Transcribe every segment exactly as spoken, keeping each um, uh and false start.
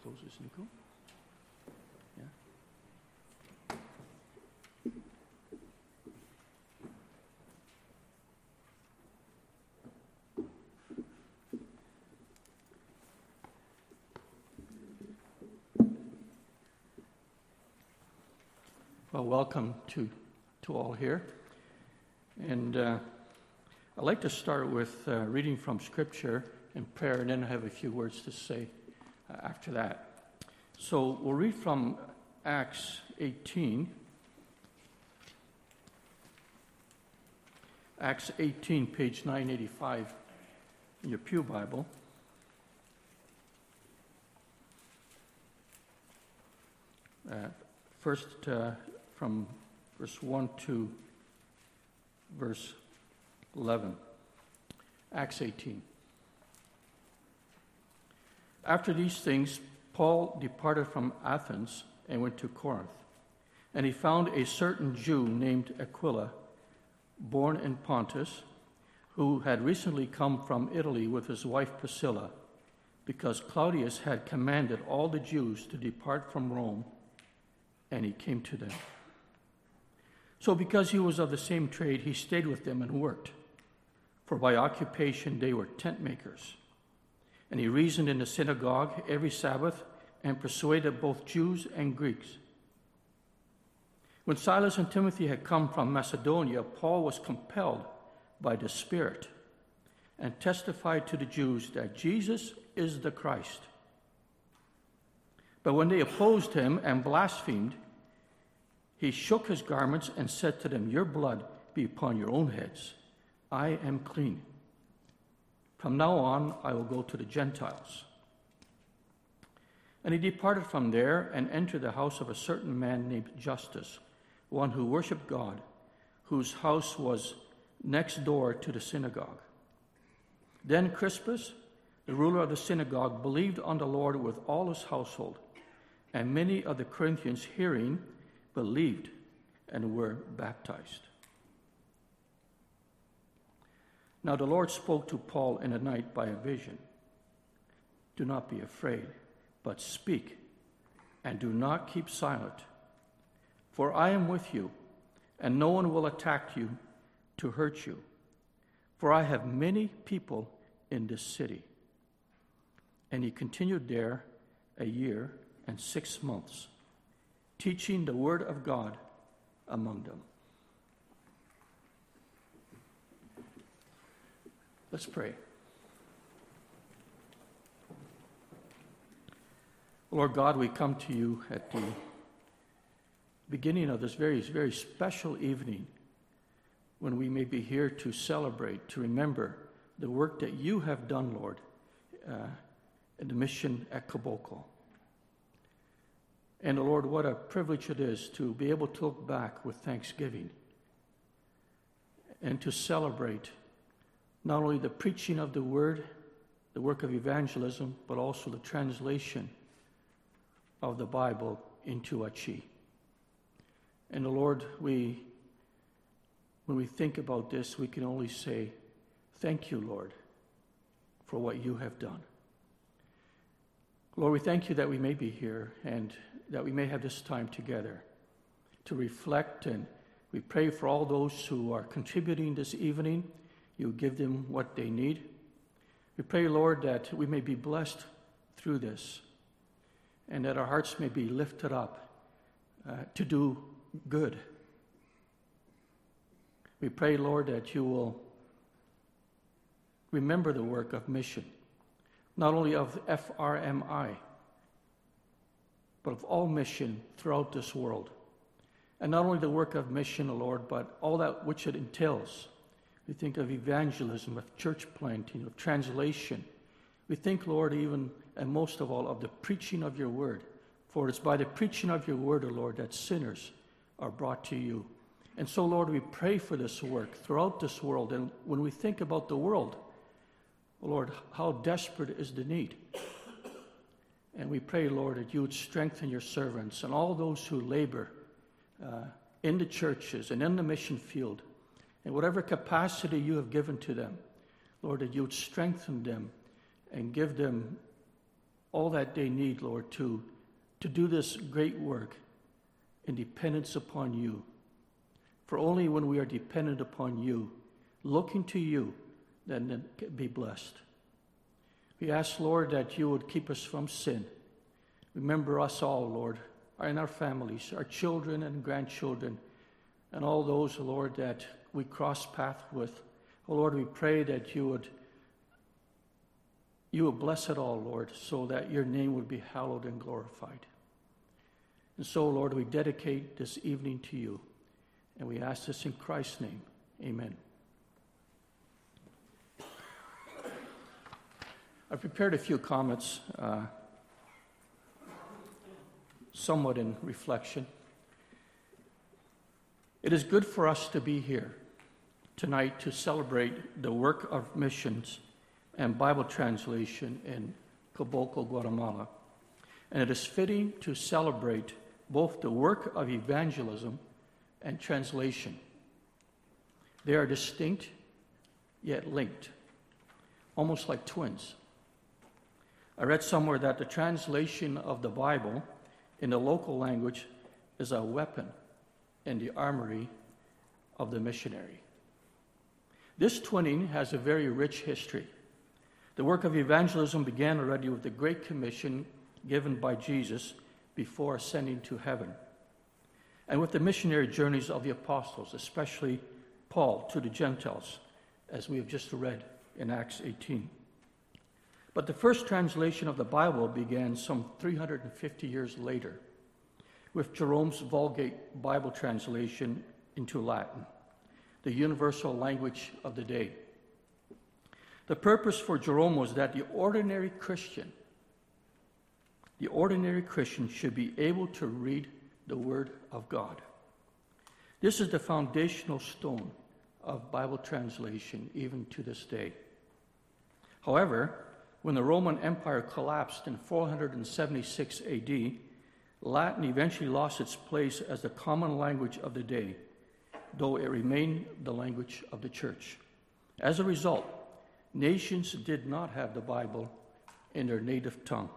closes, Nico? Yeah. Well, welcome to, to all here. And uh, I'd like to start with uh, reading from Scripture and prayer, and then I have a few words to say uh, after that. So we'll read from Acts eighteen. Acts eighteen, page nine eighty-five in your Pew Bible. Uh, first, uh, from verse one to verse eleven. Acts eighteen. After these things, Paul departed from Athens and went to Corinth. And he found a certain Jew named Aquila, born in Pontus, who had recently come from Italy with his wife Priscilla, because Claudius had commanded all the Jews to depart from Rome, and he came to them. So because he was of the same trade, he stayed with them and worked, for by occupation they were tent makers. And he reasoned in the synagogue every Sabbath and persuaded both Jews and Greeks. When Silas and Timothy had come from Macedonia, Paul was compelled by the Spirit and testified to the Jews that Jesus is the Christ. But when they opposed him and blasphemed, he shook his garments and said to them, "Your blood be upon your own heads. I am clean. From now on, I will go to the Gentiles." And he departed from there and entered the house of a certain man named Justus, one who worshipped God, whose house was next door to the synagogue. Then Crispus, the ruler of the synagogue, believed on the Lord with all his household, and many of the Corinthians, hearing, believed and were baptized. Now the Lord spoke to Paul in the night by a vision. "Do not be afraid, but speak, and do not keep silent. For I am with you, and no one will attack you to hurt you. For I have many people in this city." And he continued there a year and six months, teaching the word of God among them. Let's pray. Lord God, we come to you at the beginning of this very, very special evening when we may be here to celebrate, to remember the work that you have done, Lord, uh, in the mission at Kaboko. And, Lord, what a privilege it is to be able to look back with thanksgiving and to celebrate not only the preaching of the word, the work of evangelism, but also the translation of the Bible into Achi. And, Lord, we, when we think about this, we can only say, thank you, Lord, for what you have done. Lord, we thank you that we may be here and that we may have this time together to reflect, and we pray for all those who are contributing this evening. You give them what they need. We pray, Lord, that we may be blessed through this and that our hearts may be lifted up uh, to do good. We pray, Lord, that you will remember the work of mission, not only of F R M I, but of all mission throughout this world. And not only the work of mission, Lord, but all that which it entails. We think of evangelism, of church planting, of translation. We think, Lord, even and most of all, of the preaching of your word. For it's by the preaching of your word, O Lord, that sinners are brought to you. And so, Lord, we pray for this work throughout this world. And when we think about the world, Lord, how desperate is the need. And we pray, Lord, that you would strengthen your servants and all those who labor uh, in the churches and in the mission field, in whatever capacity you have given to them. Lord, that you would strengthen them and give them all that they need, Lord, to, to do this great work in dependence upon you. For only when we are dependent upon you, looking to you, then be blessed. We ask, Lord, that you would keep us from sin. Remember us all, Lord, and our families, our children and grandchildren, and all those, Lord, that we cross paths with. Oh, Lord, we pray that you would you would bless it all, Lord, so that your name would be hallowed and glorified. And so, Lord, we dedicate this evening to you, and we ask this in Christ's name. Amen. I've prepared a few comments, uh, somewhat in reflection. It is good for us to be here tonight to celebrate the work of missions and Bible translation in Caboclo, Guatemala. And it is fitting to celebrate both the work of evangelism and translation. They are distinct, yet linked, almost like twins. I read somewhere that the translation of the Bible in the local language is a weapon in the armory of the missionary. This twinning has a very rich history. The work of evangelism began already with the Great Commission given by Jesus before ascending to heaven, and with the missionary journeys of the apostles, especially Paul to the Gentiles, as we have just read in Acts eighteen. But the first translation of the Bible began some three hundred fifty years later with Jerome's Vulgate Bible translation into Latin, the universal language of the day. The purpose for Jerome was that the ordinary Christian, the ordinary Christian should be able to read the Word of God. This is the foundational stone of Bible translation even to this day. However, when the Roman Empire collapsed in four hundred seventy-six A D, Latin eventually lost its place as the common language of the day, though it remained the language of the church. As a result, nations did not have the Bible in their native tongue.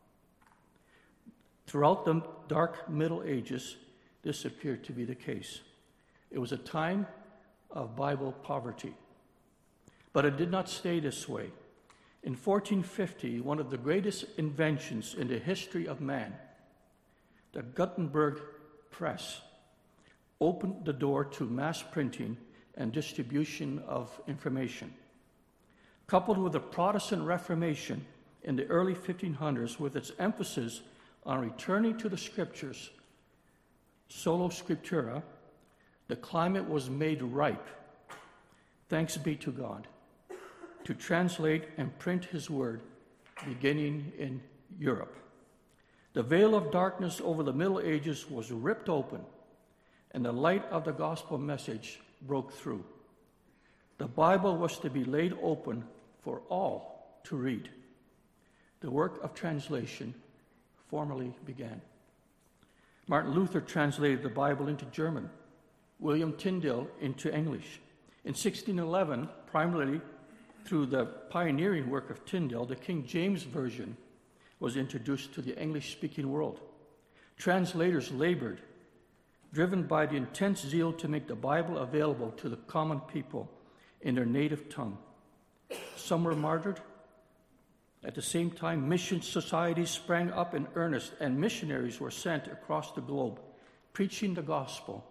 Throughout the dark Middle Ages, this appeared to be the case. It was a time of Bible poverty. But it did not stay this way. In fourteen fifty, one of the greatest inventions in the history of man, the Gutenberg Press, opened the door to mass printing and distribution of information. Coupled with the Protestant Reformation in the early fifteen hundreds, with its emphasis on returning to the Scriptures, sola scriptura, the climate was made ripe, thanks be to God, to translate and print His Word, beginning in Europe. The veil of darkness over the Middle Ages was ripped open, and the light of the gospel message broke through. The Bible was to be laid open for all to read. The work of translation formally began. Martin Luther translated the Bible into German, William Tyndale into English. In sixteen eleven, primarily through the pioneering work of Tyndale, the King James Version was introduced to the English-speaking world. Translators labored, driven by the intense zeal to make the Bible available to the common people in their native tongue. Some were martyred. At the same time, mission societies sprang up in earnest, and missionaries were sent across the globe, preaching the gospel,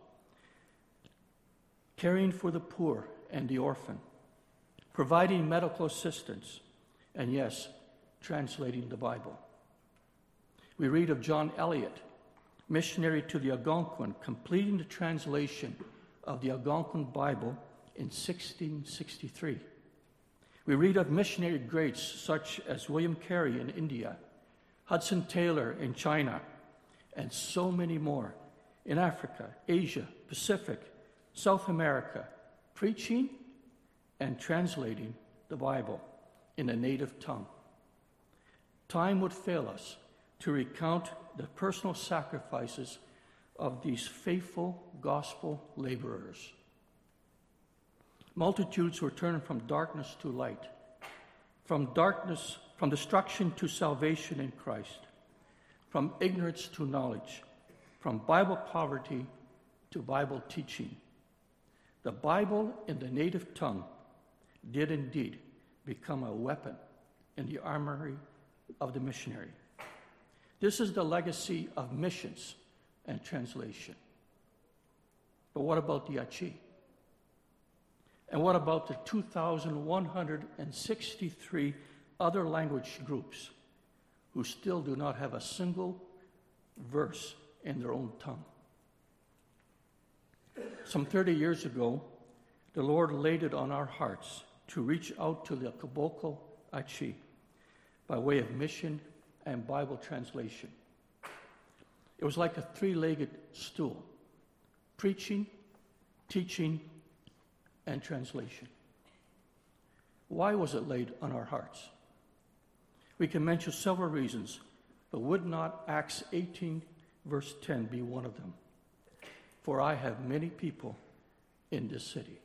caring for the poor and the orphan, providing medical assistance, and yes, translating the Bible. We read of John Eliot, missionary to the Algonquin, completing the translation of the Algonquin Bible in sixteen sixty-three. We read of missionary greats such as William Carey in India, Hudson Taylor in China, and so many more in Africa, Asia, Pacific, South America, preaching and translating the Bible in a native tongue. Time would fail us to recount the personal sacrifices of these faithful gospel laborers. Multitudes were turned from darkness to light, from darkness from destruction to salvation in Christ, from ignorance to knowledge, from Bible poverty to Bible teaching. The Bible in the native tongue did indeed become a weapon in the armory of the missionary. This is the legacy of missions and translation. But what about the Achi? And what about the two thousand one hundred sixty-three other language groups who still do not have a single verse in their own tongue? Some thirty years ago, the Lord laid it on our hearts to reach out to the Kaboko Achi by way of mission and Bible translation. It was like a three-legged stool: preaching, teaching, and translation. Why was it laid on our hearts? We can mention several reasons, but would not Acts eighteen, verse ten be one of them? For I have many people in this city.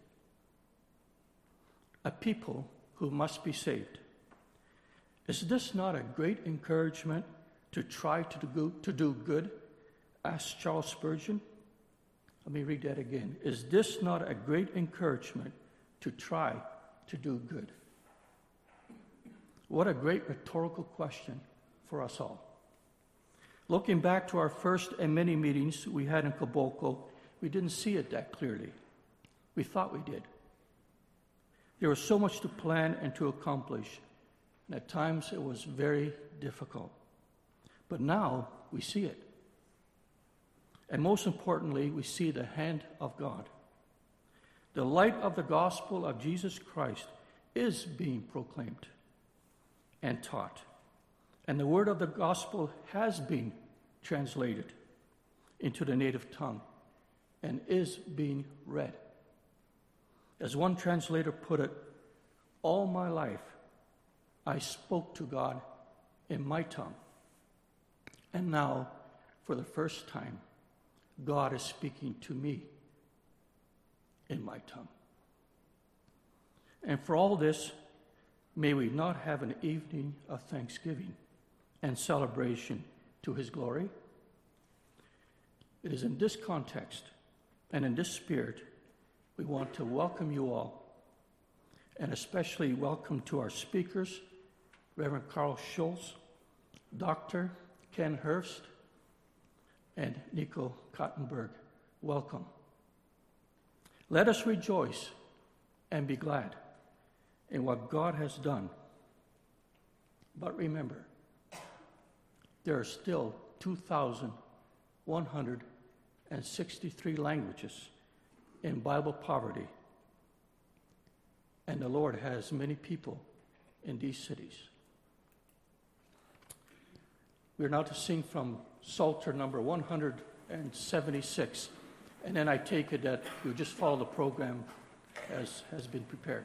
A people who must be saved. Is this not a great encouragement to try to do, to do good? Asked Charles Spurgeon. Let me read that again. Is this not a great encouragement to try to do good? What a great rhetorical question for us all. Looking back to our first and many meetings we had in Kaboko, we didn't see it that clearly. We thought we did. There was so much to plan and to accomplish, and at times it was very difficult. But now we see it. And most importantly, we see the hand of God. The light of the gospel of Jesus Christ is being proclaimed and taught. And the word of the gospel has been translated into the native tongue and is being read. As one translator put it, all my life I spoke to God in my tongue. And now, for the first time, God is speaking to me in my tongue. And for all this, may we not have an evening of thanksgiving and celebration to his glory. It is in this context and in this spirit we want to welcome you all, and especially welcome to our speakers, Reverend Carl Schultz, Doctor Ken Hurst, and Nico Kottenberg. Welcome. Let us rejoice and be glad in what God has done. But remember, there are still two thousand one hundred sixty-three languages in Bible poverty, and the Lord has many people in these cities. We're now to sing from Psalter number one hundred seventy-six, and then I take it that you just follow the program as has been prepared.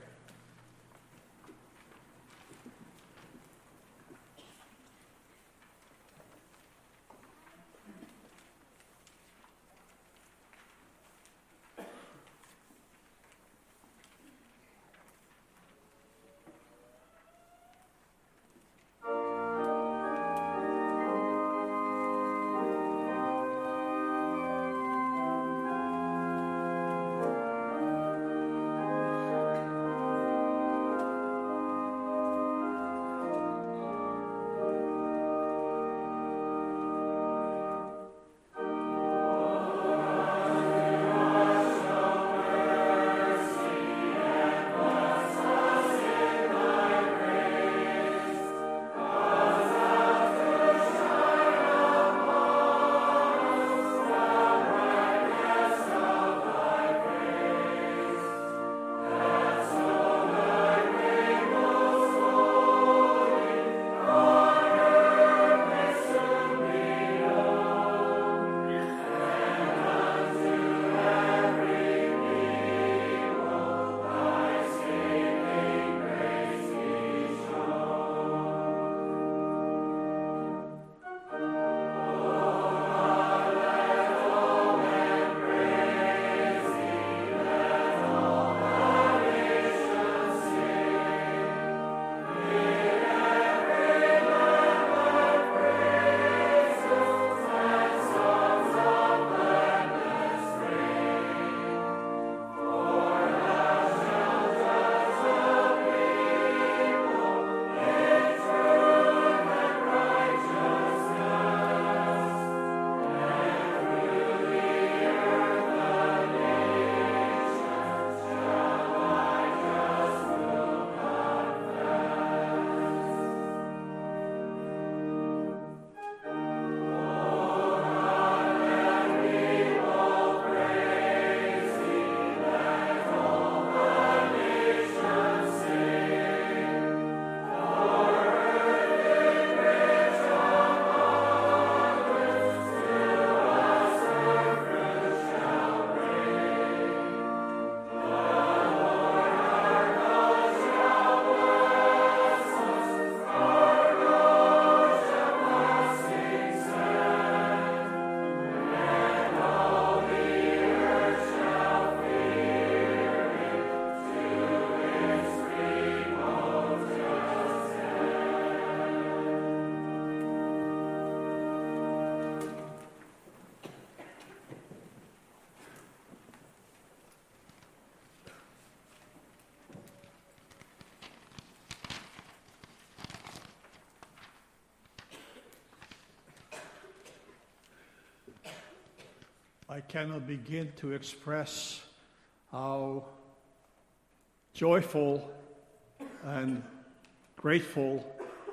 I cannot begin to express how joyful and grateful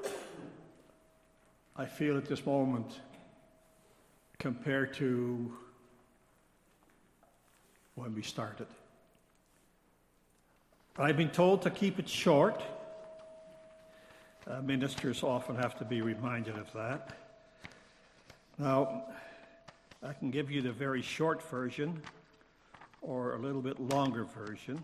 I feel at this moment compared to when we started. I've been told to keep it short. Uh, ministers often have to be reminded of that. Now, I can give you the very short version or a little bit longer version.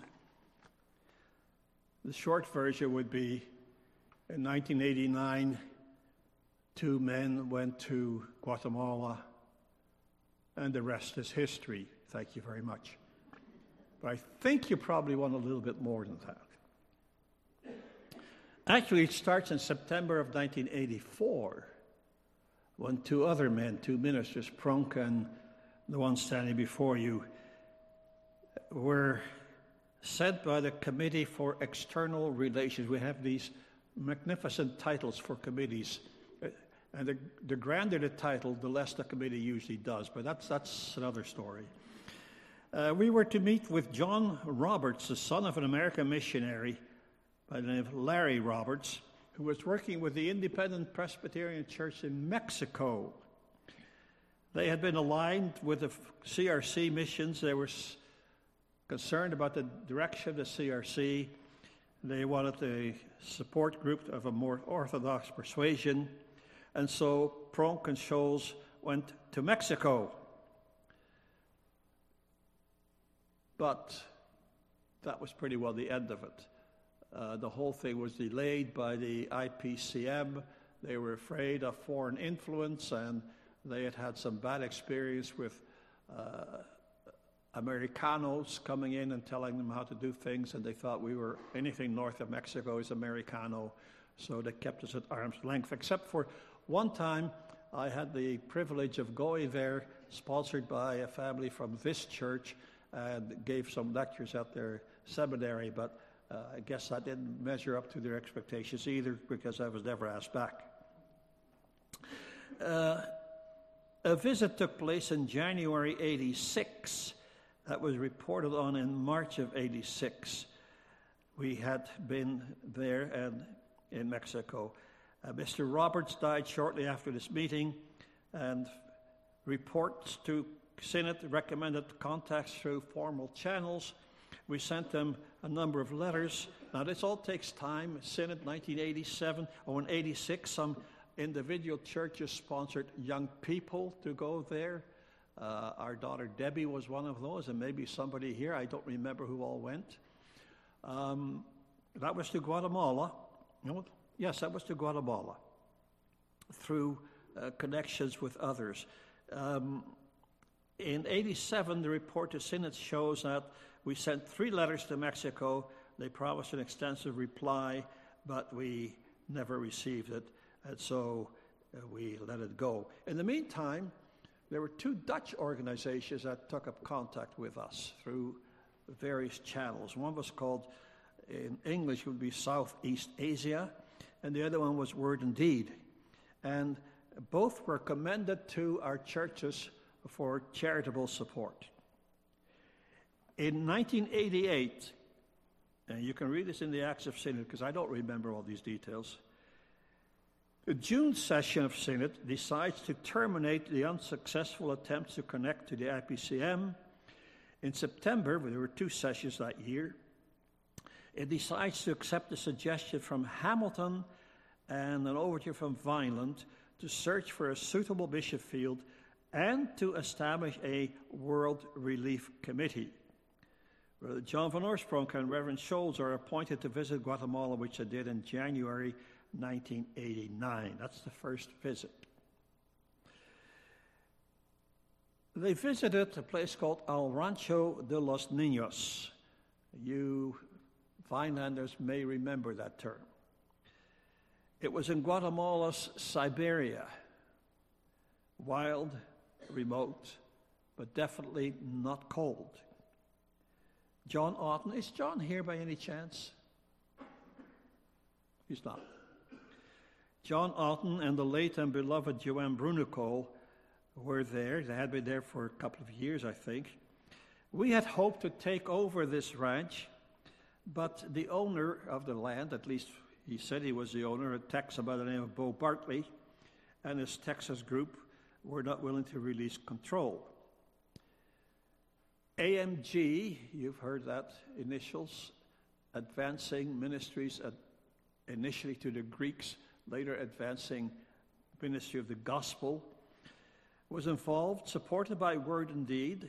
The short version would be, in nineteen eighty-nine, two men went to Guatemala, and the rest is history. Thank you very much. But I think you probably want a little bit more than that. Actually, it starts in September of nineteen eighty-four, when two other men, two ministers, Pronk and the one standing before you, were sent by the Committee for External Relations. We have these magnificent titles for committees, and the, the grander the title, the less the committee usually does, but that's, that's another story. Uh, we were to meet with John Roberts, the son of an American missionary by the name of Larry Roberts, who was working with the Independent Presbyterian Church in Mexico. They had been aligned with the C R C missions. They were concerned about the direction of the C R C. They wanted a support group of a more orthodox persuasion. And so Pronk and Scholes went to Mexico. But that was pretty well the end of it. Uh, the whole thing was delayed by the I P C M. They were afraid of foreign influence, and they had had some bad experience with uh, Americanos coming in and telling them how to do things, and they thought we were anything north of Mexico is Americano, so they kept us at arm's length, except for one time I had the privilege of going there, sponsored by a family from this church, and gave some lectures at their seminary, but uh, I guess I didn't measure up to their expectations either, because I was never asked back. Uh, a visit took place in January eighty-six. That was reported on in March of eighty-six. We had been there and in Mexico. Uh, Mister Roberts died shortly after this meeting, and reports to Synod recommended contacts through formal channels. We sent them a number of letters. Now, this all takes time. Synod nineteen eighty-seven, or in eighty-six, some individual churches sponsored young people to go there. Uh, our daughter Debbie was one of those, and maybe somebody here. I don't remember who all went. Um, that was to Guatemala. No, yes, that was to Guatemala through uh, connections with others. Um, in eighty-seven, the report to Synod shows that we sent three letters to Mexico. They promised an extensive reply, but we never received it, and so uh, we let it go. In the meantime, there were two Dutch organizations that took up contact with us through various channels. One was called, in English, would be Southeast Asia, and the other one was Word and Deed. And both were commended to our churches for charitable support. In nineteen eighty-eight, and you can read this in the Acts of Synod because I don't remember all these details, the June session of Synod decides to terminate the unsuccessful attempts to connect to the I P C M. In September, there were two sessions that year, it decides to accept a suggestion from Hamilton and an overture from Vineland to search for a suitable bishop field and to establish a World Relief Committee. Brother John van Oorspronk and Reverend Scholes are appointed to visit Guatemala, which they did in January nineteen eighty-nine. That's the first visit. They visited a place called El Rancho de los Niños. You Vinelanders may remember that term. It was in Guatemala's Siberia. Wild, remote, but definitely not cold. John Otten, is John here by any chance? He's not. John Otten and the late and beloved Joanne Brunico were there. They had been there for a couple of years, I think. We had hoped to take over this ranch, but the owner of the land, at least he said he was the owner, a Texan by the name of Bo Bartley, and his Texas group were not willing to release control. A M G, you've heard that, initials, Advancing Ministries, at, initially to the Greeks, later Advancing Ministry of the Gospel, was involved, supported by Word and Deed,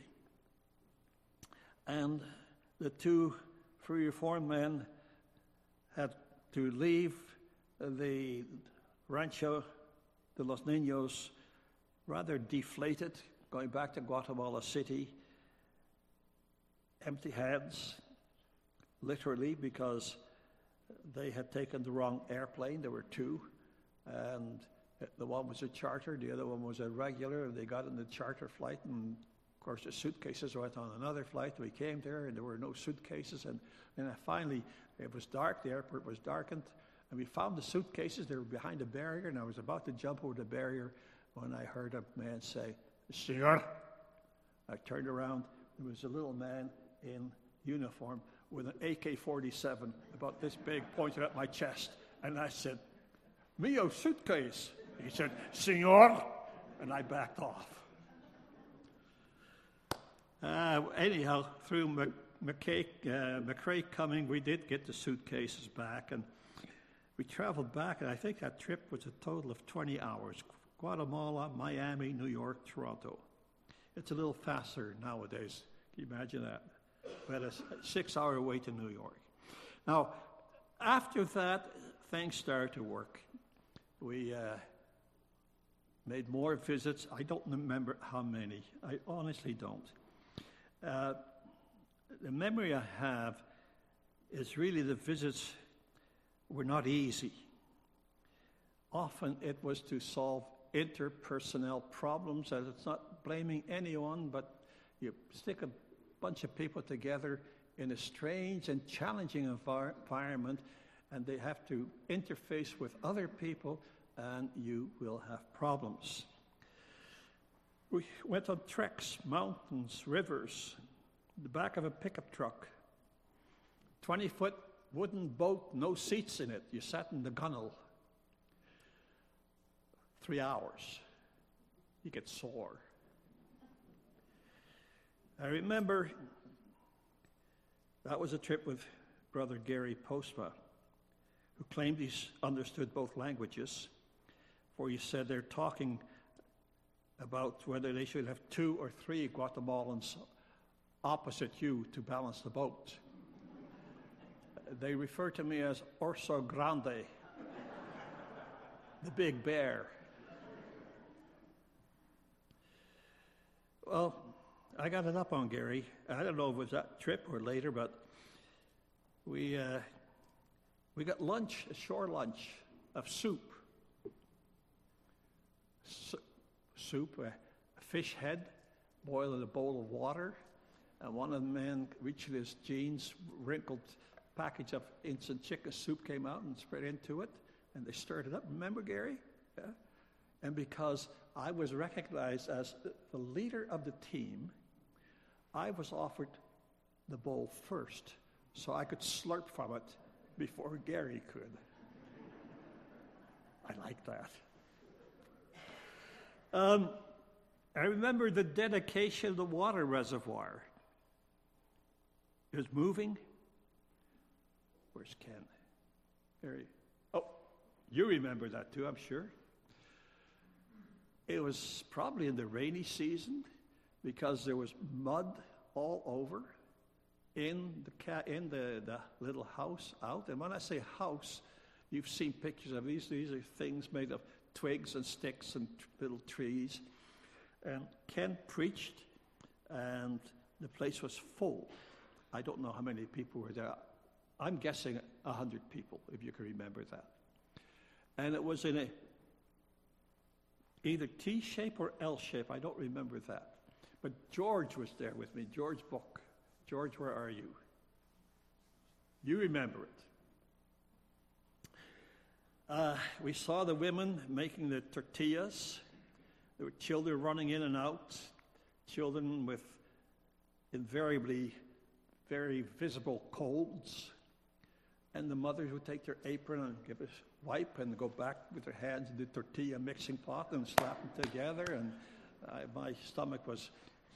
and the two Free Reform men had to leave the Rancho de los Niños rather deflated, going back to Guatemala City, empty hands, literally, because they had taken the wrong airplane. There were two, and the one was a charter, the other one was a regular, and they got in the charter flight, and of course the suitcases went on another flight. We came there, and there were no suitcases, and then finally it was dark, the airport was darkened, and we found the suitcases. They were behind a barrier, and I was about to jump over the barrier when I heard a man say, "Senor." I turned around. There was a little man in uniform with an A K forty-seven about this big pointed at my chest, and I said, "Mio suitcase." He said, "Senor," and I backed off. Uh, anyhow, through Mc, McKay, uh, McRae coming, we did get the suitcases back, and we traveled back, and I think that trip was a total of twenty hours. Guatemala, Miami, New York, Toronto. It's a little faster nowadays. Can you imagine that? We had a six-hour wait to New York. Now, after that, things started to work. We uh, made more visits. I don't remember how many. I honestly don't. Uh, the memory I have is really the visits were not easy. Often it was to solve interpersonal problems, and it's not blaming anyone, but you stick a bunch of people together in a strange and challenging envir- environment, and they have to interface with other people, and you will have problems. We went on treks, mountains, rivers, the back of a pickup truck, twenty-foot wooden boat, no seats in it. You sat in the gunnel. Three hours. You get sore. I remember that was a trip with Brother Gary Postma, who claimed he understood both languages, for he said they're talking about whether they should have two or three Guatemalans opposite you to balance the boat. They refer to me as Orso Grande, the big bear. Well, I got it up on Gary. I don't know if it was that trip or later, but we uh, we got lunch, a shore lunch of soup. Su- soup, a fish head boiled in a bowl of water, and one of the men reached in his jeans, wrinkled package of instant chicken soup came out and spread into it, and they stirred it up. Remember, Gary? Yeah. And because I was recognized as the leader of the team, I was offered the bowl first, so I could slurp from it before Gary could. I like that. Um, I remember the dedication of the water reservoir. It was moving. Where's Ken? Gary. Oh, you remember that too, I'm sure. It was probably in the rainy season because there was mud all over in the ca- in the, the little house out. And when I say house, you've seen pictures of these. These are things made of twigs and sticks and t- little trees. And Ken preached, and the place was full. I don't know how many people were there. I'm guessing a hundred people, if you can remember that. And it was in a either T shape or L shape. I don't remember that. But George was there with me, George Book. George, where are you? You remember it. Uh, we saw the women making the tortillas. There were children running in and out, children with invariably very visible colds. And the mothers would take their apron and give us a wipe and go back with their hands in the tortilla mixing pot and slap them together. And I, my stomach was,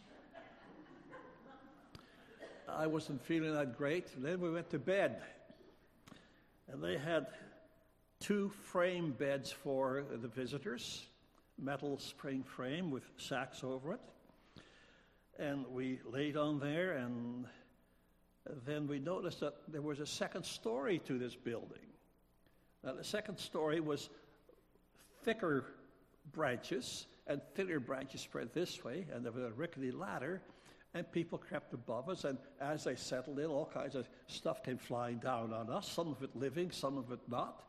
I wasn't feeling that great. And then we went to bed. And they had two frame beds for the visitors, metal spring frame with sacks over it. And we laid on there, and then we noticed that there was a second story to this building. Now, the second story was thicker branches, and thinner branches spread this way, and there was a rickety ladder, and people crept above us, and as they settled in, all kinds of stuff came flying down on us, some of it living, some of it not.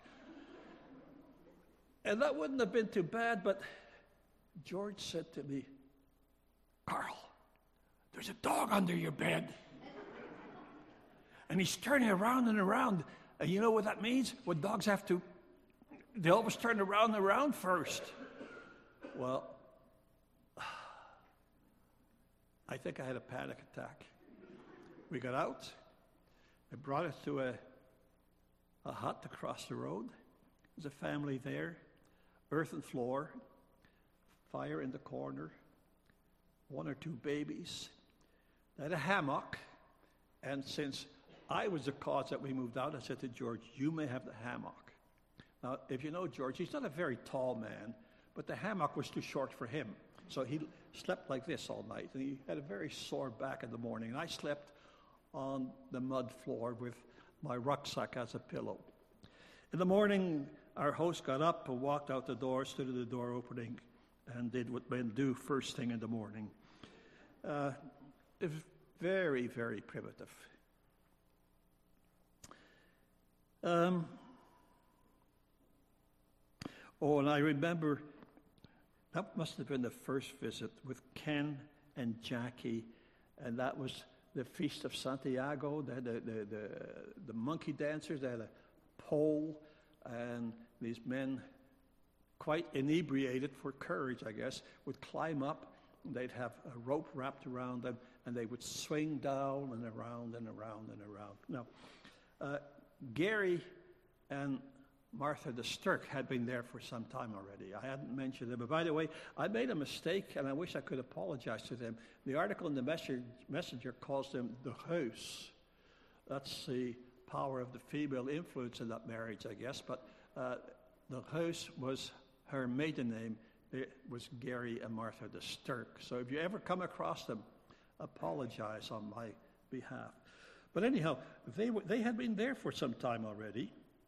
And that wouldn't have been too bad, but George said to me, "Carl, there's a dog under your bed. And he's turning around and around. And you know what that means? When dogs have to, they always turn around and around first." Well, I think I had a panic attack. We got out. I brought us to a, a hut across the road. There's a family there, earthen floor, fire in the corner, one or two babies. They had a hammock, and since I was the cause that we moved out, I said to George, "You may have the hammock." Now, if you know George, he's not a very tall man, but the hammock was too short for him. So he slept like this all night, and he had a very sore back in the morning. And I slept on the mud floor with my rucksack as a pillow. In the morning, our host got up and walked out the door, stood at the door opening, and did what men do first thing in the morning. Uh, it was very, very primitive. Um, oh, and I remember that must have been the first visit with Ken and Jackie, and that was the Feast of Santiago. They had the, the, the, the monkey dancers. They had a pole, and these men, quite inebriated for courage, I guess, would climb up. They'd have a rope wrapped around them, and they would swing down and around and around and around. Now, uh, Gary and Martha de Sturk had been there for some time already. I hadn't mentioned them. But by the way, I made a mistake, and I wish I could apologize to them. The article in the Messenger, messenger calls them the house. That's the power of the female influence in that marriage, I guess. But uh, the house was her maiden name. It was Gary and Martha de Sturk. So if you ever come across them, apologize on my behalf. But anyhow, they were, they had been there for some time already.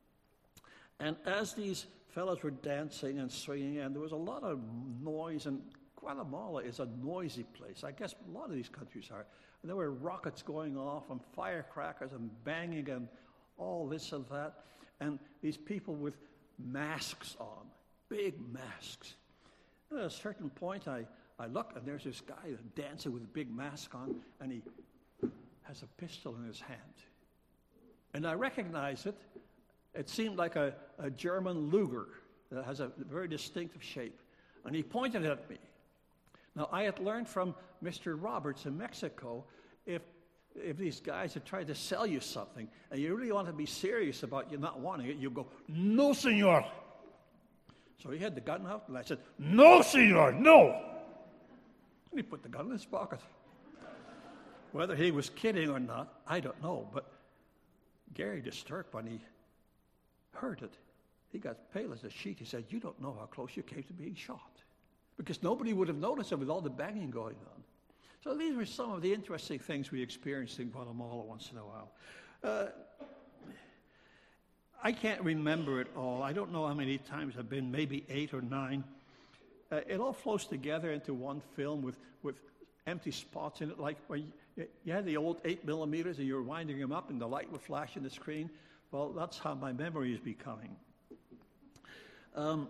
And as these fellows were dancing and swinging, and there was a lot of noise, and Guatemala is a noisy place. I guess a lot of these countries are. And there were rockets going off and firecrackers and banging and all this and that. And these people with masks on, big masks. And at a certain point, I, I look, and there's this guy dancing with a big mask on, and he has a pistol in his hand. And I recognize it. It seemed like a, a German Luger that has a very distinctive shape. And he pointed it at me. Now, I had learned from Mister Roberts in Mexico, if if these guys had tried to sell you something, and you really want to be serious about you not wanting it, you go, "No, senor." So he had the gun out, and I said, "No, senor, no." And he put the gun in his pocket. Whether he was kidding or not, I don't know. But Gary de Sturk, when he heard it, he got pale as a sheet. He said, "You don't know how close you came to being shot." Because nobody would have noticed it with all the banging going on. So these were some of the interesting things we experienced in Guatemala once in a while. Uh, I can't remember it all. I don't know how many times I've been, maybe eight or nine. Uh, it all flows together into one film with, with empty spots in it, like when you, you had the old eight millimeters and you were winding them up and the light would flash in the screen. Well, that's how my memory is becoming. Um,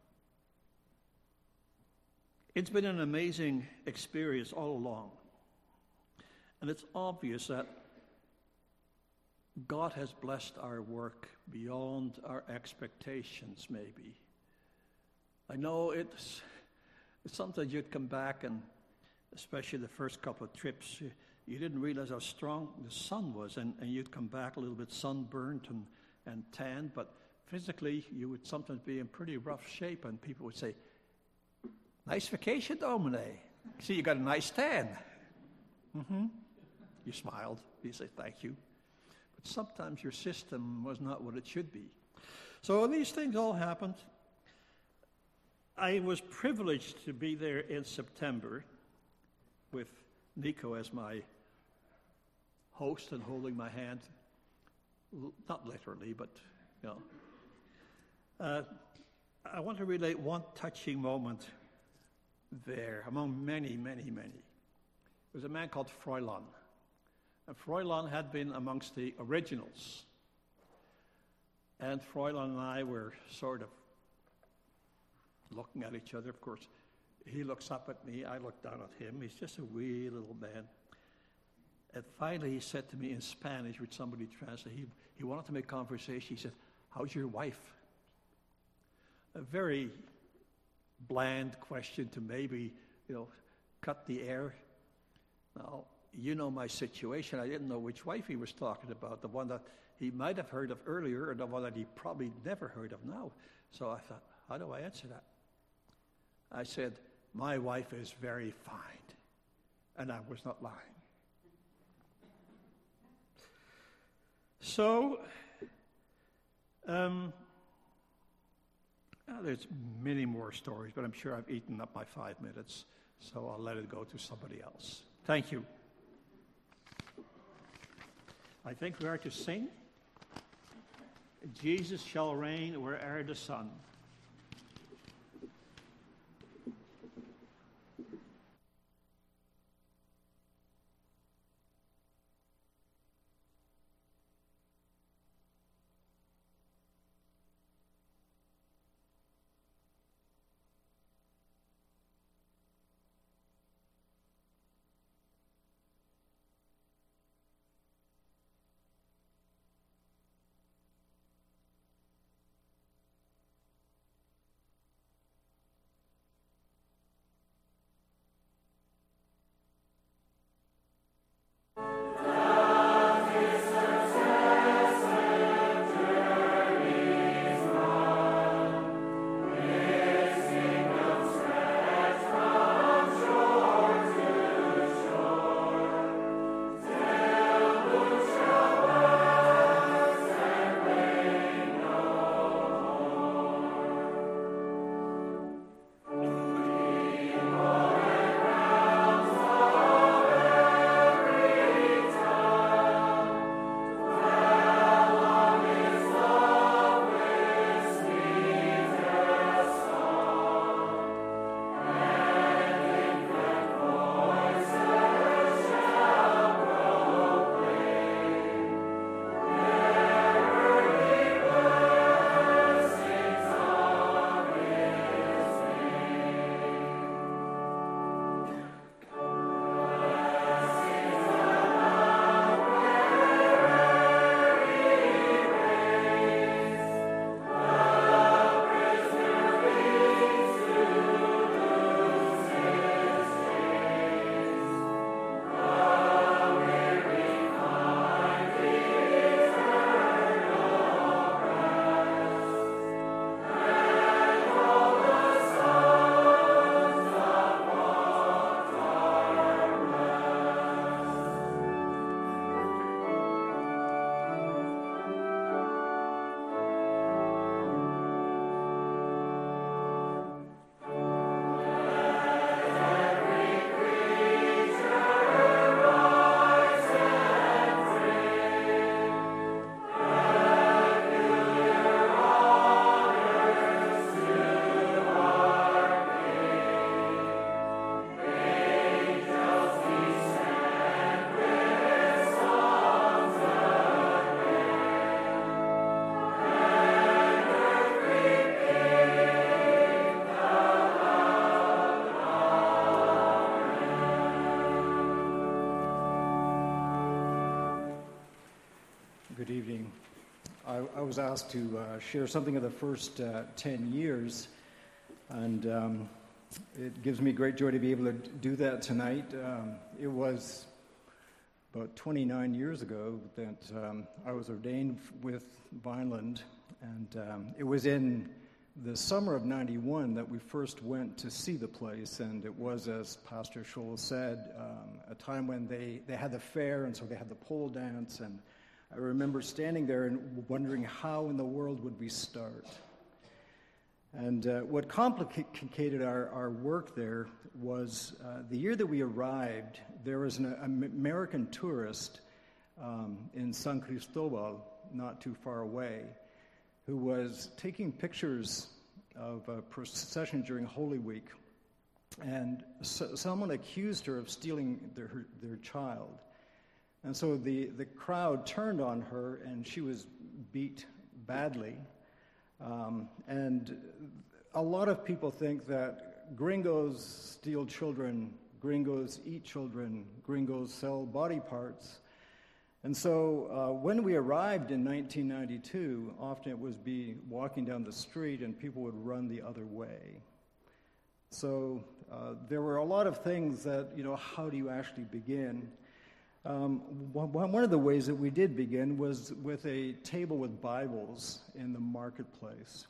it's been an amazing experience all along. And it's obvious that God has blessed our work beyond our expectations, maybe. I know it's Sometimes you'd come back, and especially the first couple of trips, you, you didn't realize how strong the sun was, and, and you'd come back a little bit sunburnt and, and tanned, but physically you would sometimes be in pretty rough shape, and people would say, "Nice vacation, Domine. See, you got a nice tan." Mm-hmm. You smiled. You say, "Thank you." But sometimes your system was not what it should be. So these things all happened. I was privileged to be there in September with Nico as my host and holding my hand, L- not literally, but, you know. Uh, I want to relate one touching moment there, among many, many, many. There was a man called Froilan. And Froilan had been amongst the originals. And Froilan and I were sort of looking at each other. Of course, he looks up at me, I look down at him. He's just a wee little man. And finally he said to me in Spanish, which somebody translated, he, he wanted to make conversation. He said, "How's your wife?" A very bland question to maybe, you know, cut the air. Now, you know my situation. I didn't know which wife he was talking about, the one that he might have heard of earlier or the one that he probably never heard of now. So I thought, how do I answer that? I said, "My wife is very fine." And I was not lying. So, um, uh, there's many more stories, but I'm sure I've eaten up my five minutes, so I'll let it go to somebody else. Thank you. I think we are to sing. Jesus shall reign where'er the sun. I was asked to uh, share something of the first uh, ten years, and um, It gives me great joy to be able to do that tonight. Um, it was about twenty-nine years ago that um, I was ordained with Vineland, and um, it was in the summer of ninety-one that we first went to see the place, and it was, as Pastor Scholl said, um, a time when they, they had the fair, and so they had the pole dance, and I remember standing there and wondering how in the world would we start. And uh, what complicated our, our work there was uh, the year that we arrived, there was an, an American tourist um, in San Cristobal, not too far away, who was taking pictures of a procession during Holy Week. And so, someone accused her of stealing their, her, their child. And so the, the crowd turned on her, and she was beat badly. Um, and a lot of people think that gringos steal children, gringos eat children, gringos sell body parts. And so uh, when we arrived in nineteen ninety-two, often it was be walking down the street and people would run the other way. So uh, there were a lot of things that, you know, how do you actually begin? Um, one, one of the ways that we did begin was with a table with Bibles in the marketplace.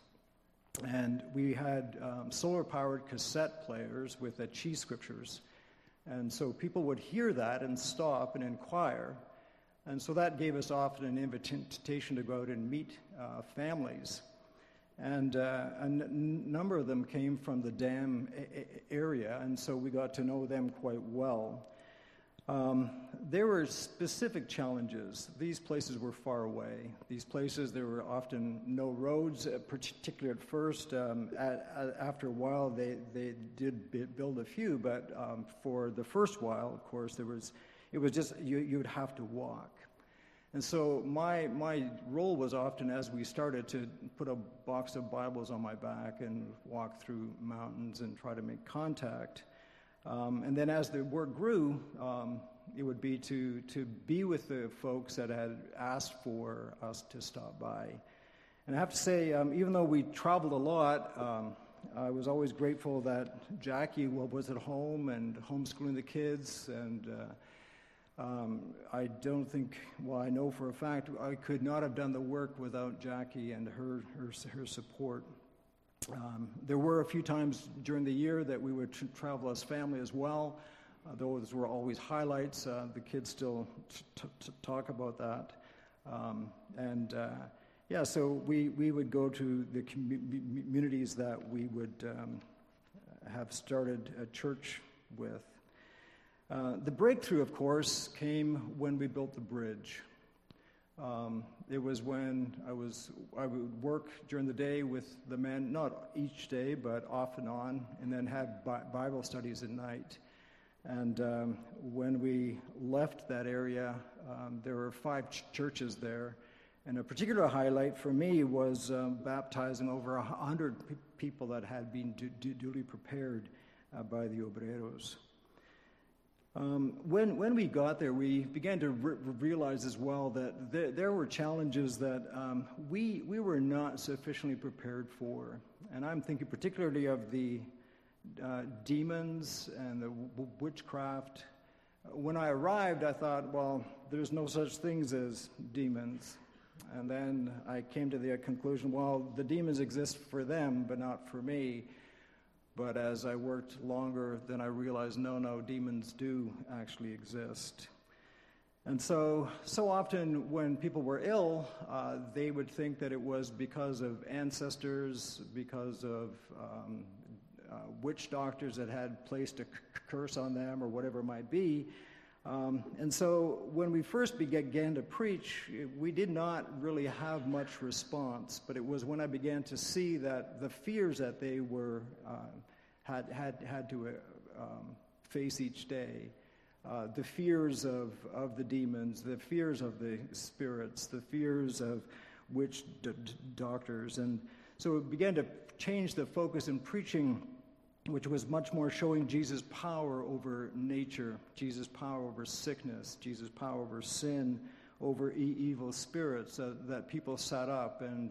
And we had um, solar-powered cassette players with the Chi scriptures. And so people would hear that and stop and inquire. And so that gave us often an invitation to go out and meet uh, families. And uh, a n- number of them came from the Dam a- area, and so we got to know them quite well. Um, there were specific challenges. These places were far away. These places, there were often no roads, uh, particularly at first. Um, at, at, after a while, they, they did build a few, but um, for the first while, of course, there was it was just you you would have to walk. And so my my role was often, as we started, to put a box of Bibles on my back and walk through mountains and try to make contact. Um, and then as the work grew, um, it would be to, to be with the folks that had asked for us to stop by. And I have to say, um, even though we traveled a lot, um, I was always grateful that Jackie was at home and homeschooling the kids. And uh, um, I don't think, well, I know for a fact, I could not have done the work without Jackie and her, her, her support. Um, there were a few times during the year that we would tr- travel as family as well. Uh, those were always highlights. Uh, the kids still t- t- talk about that. Um, and uh, yeah, so we, we would go to the com- communities that we would um, have started a church with. Uh, the breakthrough, of course, came when we built the bridge. Um, it was when I was I would work during the day with the men, not each day, but off and on, and then have bi- Bible studies at night. And um, when we left that area, um, there were five ch- churches there. And a particular highlight for me was um, baptizing over a hundred pe- people that had been du- du- duly prepared uh, by the Obreros. Um, when when we got there, we began to re- realize as well that there, there were challenges that um, we we were not sufficiently prepared for. And I'm thinking particularly of the uh, demons and the w- witchcraft. When I arrived, I thought, well, there's no such things as demons. And then I came to the conclusion, well, the demons exist for them, but not for me. But as I worked longer, then I realized, no, no, demons do actually exist. And so, so often when people were ill, uh, they would think that it was because of ancestors, because of um, uh, witch doctors that had placed a c- curse on them or whatever it might be. Um, and so when we first began to preach, we did not really have much response, but it was when I began to see that the fears that they were uh, had had had to uh, um, face each day, uh, the fears of, of the demons, the fears of the spirits, the fears of witch d- d- doctors, and so it began to change the focus in preaching, which was much more showing Jesus' power over nature, Jesus' power over sickness, Jesus' power over sin, over e- evil spirits, uh, that people sat up and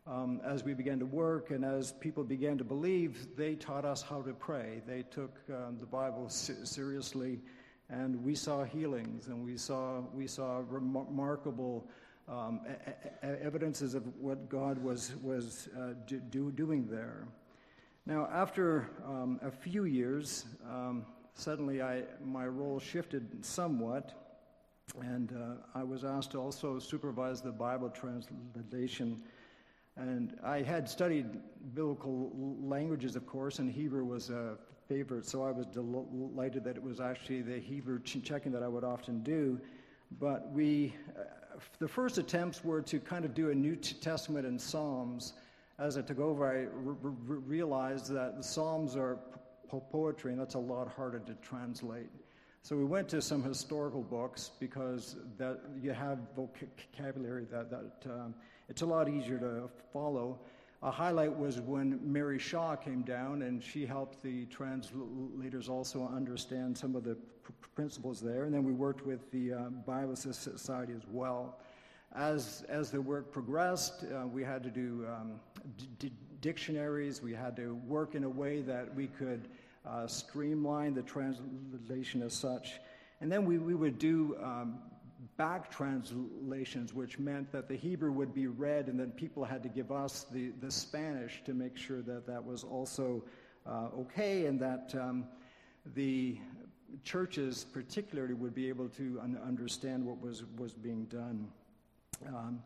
Um, as we began to work and as people began to believe, they taught us how to pray. They took um, the Bible se- seriously, and we saw healings, and we saw we saw remarkable um, e- e- evidences of what God was was uh, do, do, doing there. Now, after um, a few years, um, suddenly I my role shifted somewhat, and uh, I was asked to also supervise the Bible translation. And I had studied biblical languages, of course, and Hebrew was a favorite, so I was delighted that it was actually the Hebrew checking that I would often do. But we, uh, the first attempts were to kind of do a New Testament and Psalms. As I took over, I re- re- realized that the Psalms are po- poetry, and that's a lot harder to translate. So we went to some historical books because that you have vocabulary that that um, it's a lot easier to follow. A highlight was when Mary Shaw came down, and she helped the translators also understand some of the pr- principles there. And then we worked with the uh, Bible Society as well. As as the work progressed, uh, we had to do um, d- d- dictionaries. We had to work in a way that we could Uh, streamline the translation as such. And then we, we would do um, back translations, which meant that the Hebrew would be read, and then people had to give us the, the Spanish to make sure that that was also uh, okay, and that um, the churches particularly would be able to un- understand what was, was being done. Um,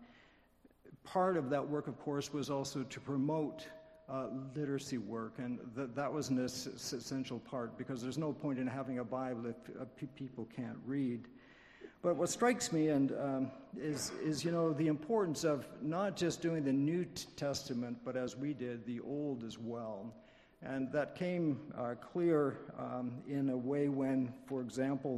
part of that work, of course, was also to promote Uh, literacy work, and th- that was an es- essential part, because there's no point in having a Bible if uh, pe- people can't read. But what strikes me and um, is, is, you know, the importance of not just doing the New Testament, but as we did, the Old as well. And that came uh, clear um, in a way when, for example,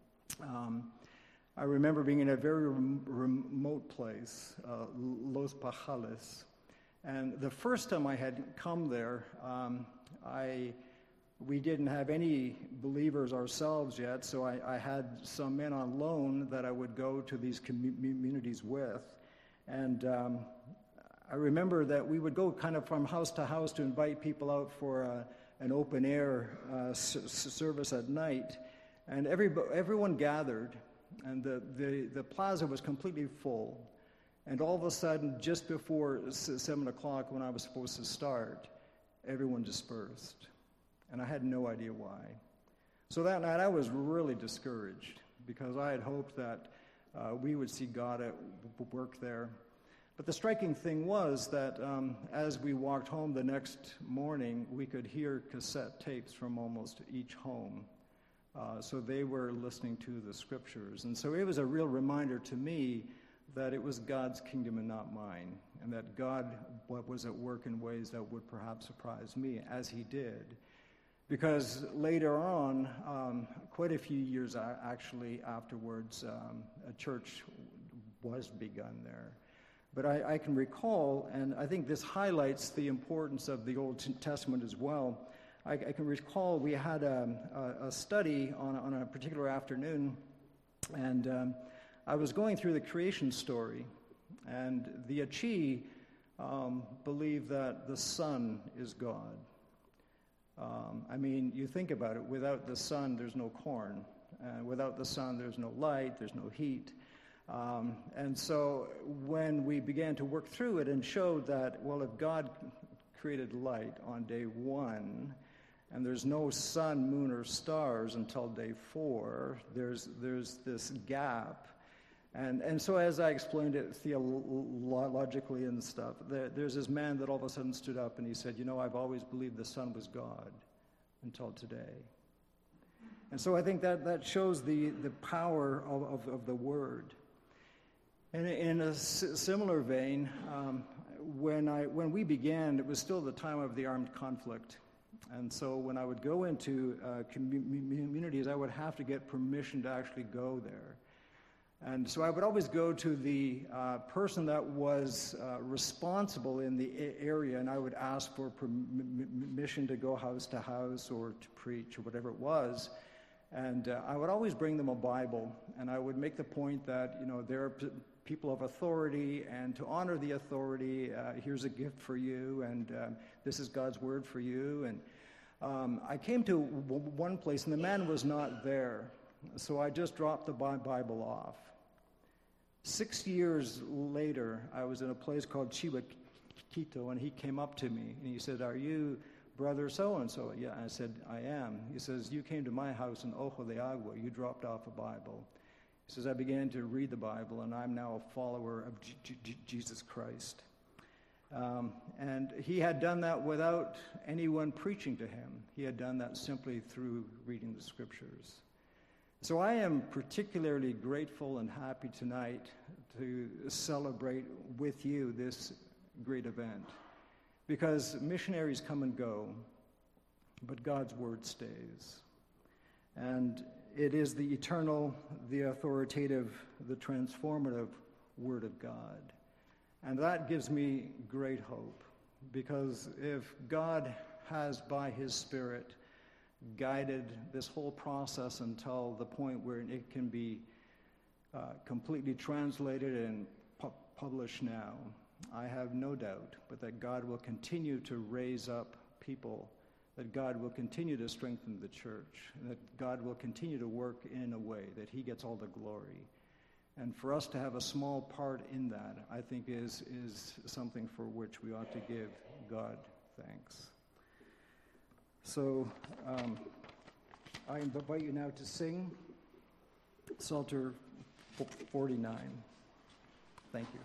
um, I remember being in a very rem- remote place, uh, Los Pajales. And the first time I had come there, um, I we didn't have any believers ourselves yet, so I, I had some men on loan that I would go to these communities with. And um, I remember that we would go kind of from house to house to invite people out for a, an open air uh, s- service at night. And every, everyone gathered, and the, the, the plaza was completely full. And all of a sudden, just before seven o'clock when I was supposed to start, everyone dispersed. And I had no idea why. So that night I was really discouraged, because I had hoped that uh, we would see God at work there. But the striking thing was that um, as we walked home the next morning, we could hear cassette tapes from almost each home. Uh, so they were listening to the scriptures. And so it was a real reminder to me that it was God's kingdom and not mine, and that God was at work in ways that would perhaps surprise me, as he did. Because later on, um, quite a few years actually afterwards, um, a church was begun there. But I, I can recall, and I think this highlights the importance of the Old Testament as well, I, I can recall we had a, a, a study on, on a particular afternoon, and um, I was going through the creation story, and the Achi um, believe that the sun is God. Um, I mean, you think about it, without the sun, there's no corn. Uh, without the sun, there's no light, there's no heat. Um, and so when we began to work through it and showed that, well, if God created light on day one, and there's no sun, moon, or stars until day four, there's there's this gap. And and so as I explained it theologically and stuff, there, there's this man that all of a sudden stood up and he said, you know, I've always believed the sun was God until today. And so I think that, that shows the, the power of, of, of the Word. And in a similar vein, um, when I when we began, it was still the time of the armed conflict. And so when I would go into uh, communities, I would have to get permission to actually go there. And so I would always go to the uh, person that was uh, responsible in the area, and I would ask for permission to go house to house or to preach or whatever it was. And uh, I would always bring them a Bible, and I would make the point that, you know, there are p- people of authority, and to honor the authority, uh, here's a gift for you, and um, this is God's word for you. And um, I came to w- one place, and the man was not there, so I just dropped the Bi- Bible off. Six years later, I was in a place called Chihuahua, and he came up to me, and he said, "Are you brother so-and-so?" "Yeah." I said, "I am." He says, "You came to my house in Ojo de Agua. You dropped off a Bible." He says, "I began to read the Bible, and I'm now a follower of G- G- Jesus Christ." Um, and he had done that without anyone preaching to him. He had done that simply through reading the Scriptures. So I am particularly grateful and happy tonight to celebrate with you this great event. Because missionaries come and go, but God's word stays. And it is the eternal, the authoritative, the transformative word of God. And that gives me great hope, because if God has, by his Spirit, guided this whole process until the point where it can be uh, completely translated and pu- published now, I have no doubt but that God will continue to raise up people, that God will continue to strengthen the church, and that God will continue to work in a way that he gets all the glory. And for us to have a small part in that, I think is, is something for which we ought to give God thanks. So um, I invite you now to sing Psalter forty-nine. Thank you.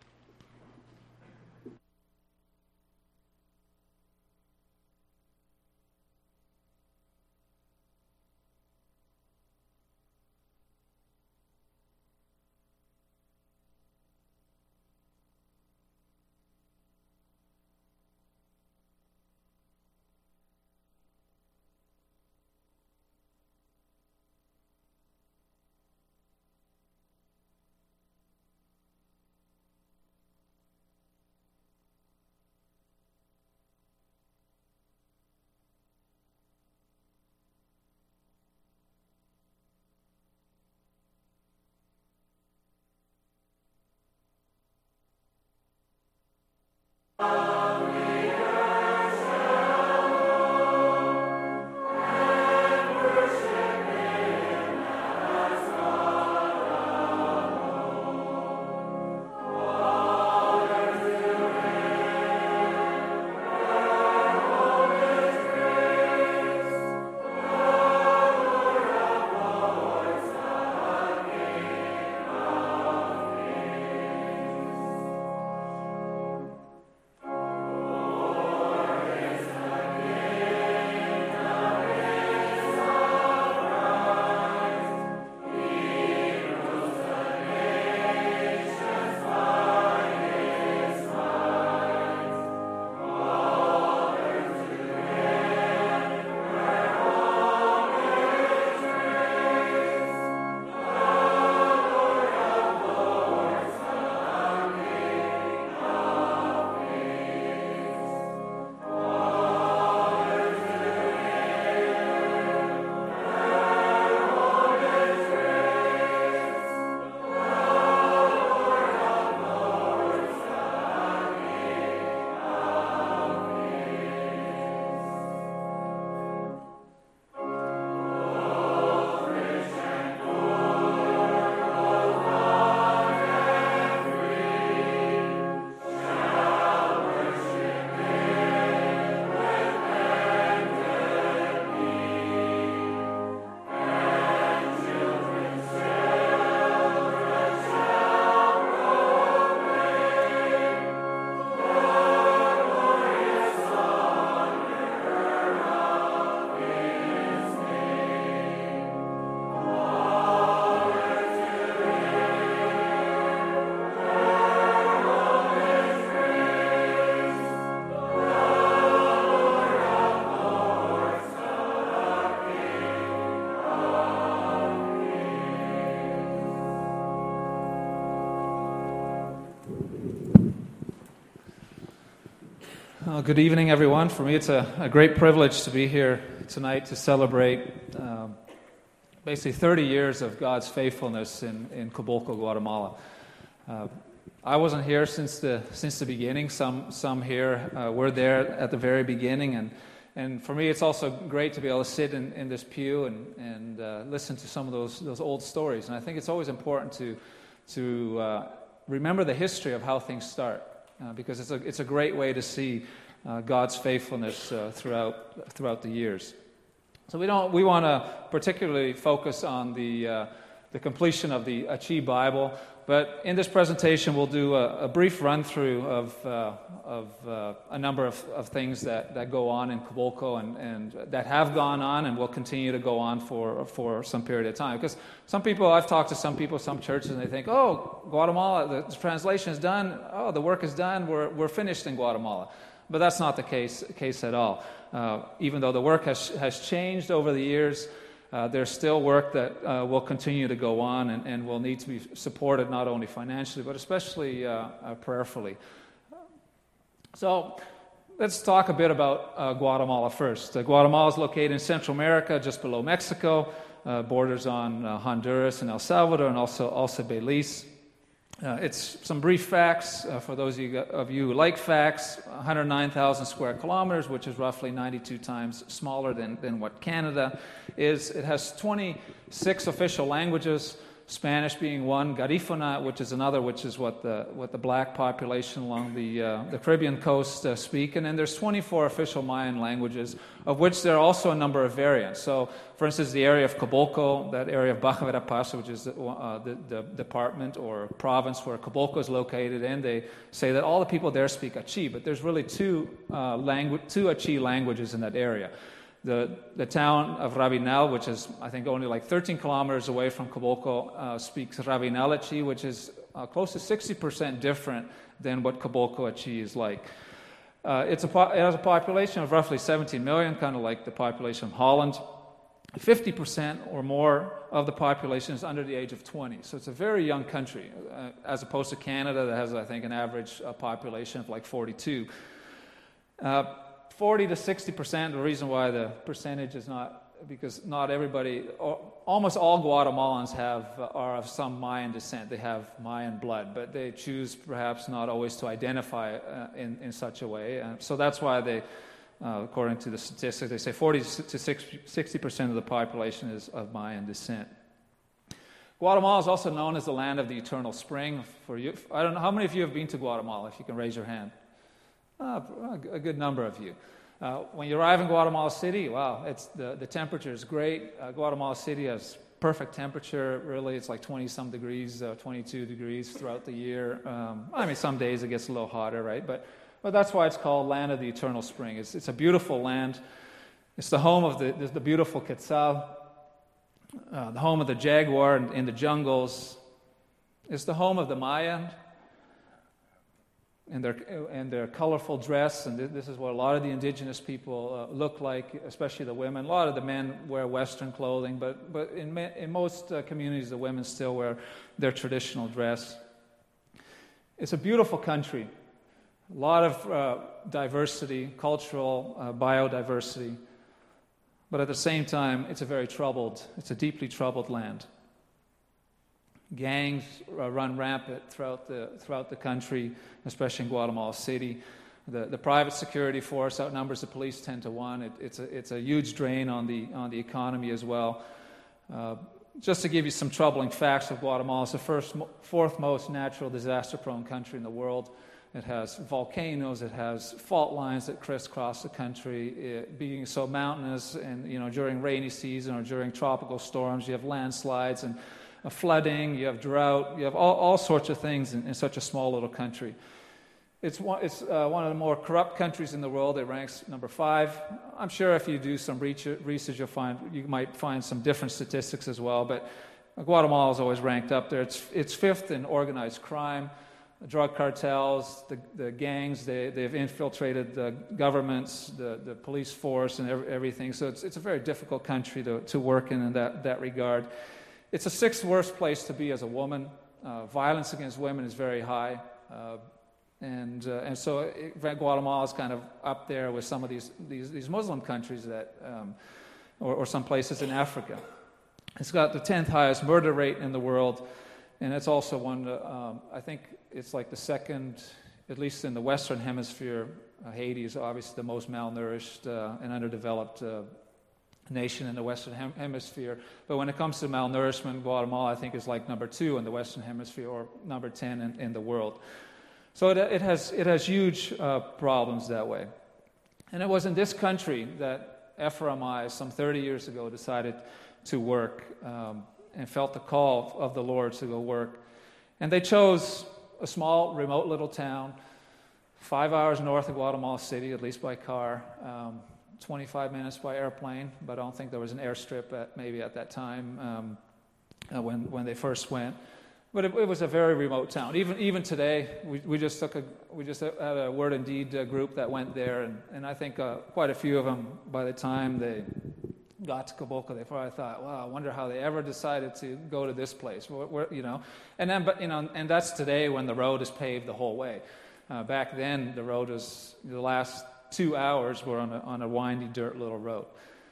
Well, good evening, everyone. For me, it's a, a great privilege to be here tonight to celebrate um, basically thirty years of God's faithfulness in, in Cobolco, Guatemala. Uh, I wasn't here since the since the beginning. Some some here uh, were there at the very beginning, and and for me, it's also great to be able to sit in, in this pew and and uh, listen to some of those those old stories. And I think it's always important to to uh, remember the history of how things start, uh, because it's a it's a great way to see uh, God's faithfulness uh, throughout throughout the years. So we don't we want to particularly focus on the uh, the completion of the Achi Bible. But in this presentation, we'll do a, a brief run-through of, uh, of uh, a number of, of things that, that go on in Cobolco and, and that have gone on and will continue to go on for, for some period of time. Because some people, I've talked to some people, some churches, and they think, oh, Guatemala, the translation is done, oh, the work is done, we're, we're finished in Guatemala. But that's not the case, case at all. Uh, even though the work has, has changed over the years, Uh, there's still work that uh, will continue to go on and, and will need to be supported not only financially, but especially uh, uh, prayerfully. So let's talk a bit about uh, Guatemala first. Uh, Guatemala is located in Central America, just below Mexico, uh, borders on uh, Honduras and El Salvador, and also, also Belize. Uh, it's some brief facts uh, for those of you, of you who like facts. one hundred nine thousand square kilometers, which is roughly ninety-two times smaller than, than what Canada is. It has twenty-six official languages, Spanish being one, Garifuna, which is another, which is what the what the black population along the uh, the Caribbean coast uh, speak. And then there's twenty-four official Mayan languages, of which there are also a number of variants. So, for instance, the area of Cobolco, that area of Baja Verapaz, which is the, uh, the, the department or province where Cobolco is located in, they say that all the people there speak Achi, but there's really two uh, langu- two Achi languages in that area. The the town of Rabinal, which is, I think, only like thirteen kilometers away from Cobolco, uh, speaks Rabinal Achi, which is uh, close to sixty percent different than what Cobolco Achi is like. Uh, it's a po- it has a population of roughly seventeen million, kind of like the population of Holland. fifty percent or more of the population is under the age of twenty. So it's a very young country, uh, as opposed to Canada that has, I think, an average uh, population of like forty-two. Uh, forty to sixty percent, the reason why the percentage is not, because not everybody, almost all Guatemalans have are of some Mayan descent. They have Mayan blood, but they choose perhaps not always to identify uh, in, in such a way. Uh, so that's why they, uh, according to the statistics, they say forty to sixty percent of the population is of Mayan descent. Guatemala is also known as the land of the eternal spring. For you, I don't know, how many of you have been to Guatemala, if you can raise your hand? Uh, a good number of you. Uh, when you arrive in Guatemala City, wow, it's the, the temperature is great. Uh, Guatemala City has perfect temperature, really. It's like twenty-some degrees, uh, twenty-two degrees throughout the year. Um, I mean, some days it gets a little hotter, right? But but that's why it's called Land of the Eternal Spring. It's, it's a beautiful land. It's the home of the, the, the beautiful Quetzal, uh, the home of the jaguar in, in the jungles. It's the home of the Mayan and their and their colorful dress, and this is what a lot of the indigenous people uh, look like, especially the women. A lot of the men wear Western clothing, but but in ma- in most uh, communities, the women still wear their traditional dress. It's a beautiful country, a lot of uh, diversity, cultural uh, biodiversity, but at the same time, it's a very troubled, it's a deeply troubled land. Gangs uh, run rampant throughout the throughout the country, especially in Guatemala City. The the private security force outnumbers the police ten to one. It, it's a it's a huge drain on the on the economy as well. Uh, just to give you some troubling facts of Guatemala, it's the first fourth most natural disaster-prone country in the world. It has volcanoes. It has fault lines that crisscross the country. It, being so mountainous, and you know during rainy season or during tropical storms, you have landslides and Uh, flooding, you have drought, you have all, all sorts of things in, in such a small little country. It's one, it's uh, one of the more corrupt countries in the world. It ranks number five. I'm sure if you do some research, you'll find you might find some different statistics as well. But Guatemala is always ranked up there. It's it's fifth in organized crime, the drug cartels, the the gangs. They they've infiltrated the governments, the, the police force, and every, everything. So it's it's a very difficult country to to work in in that that regard. It's the sixth worst place to be as a woman. Uh, violence against women is very high, uh, and uh, and so it, Guatemala is kind of up there with some of these these, these Muslim countries that, um, or, or some places in Africa. It's got the tenth highest murder rate in the world, and it's also one, um, I think it's like the second, at least in the Western Hemisphere. Uh, Haiti is obviously the most malnourished uh, and underdeveloped uh, nation in the Western hem- Hemisphere. But when it comes to malnourishment, Guatemala, I think, is like number two in the Western Hemisphere, or number ten in, in the world. So it, it has it has huge uh, problems that way. And it was in this country that Ephraimi, some thirty years ago, decided to work um, and felt the call of the Lord to go work. And they chose a small, remote little town, five hours north of Guatemala City, at least by car, um, twenty-five minutes by airplane, but I don't think there was an airstrip at, maybe at that time um, uh, when, when they first went. But it, it was a very remote town. Even even today, we, we just took a we just had a Word and Deed uh, group that went there, and, and I think uh, quite a few of them, by the time they got to Cobolco, they probably thought, "Wow, I wonder how they ever decided to go to this place." Where, where, you know, and then but you know, and that's today when the road is paved the whole way. Uh, back then, the road was the last two hours were on a on a windy dirt little road,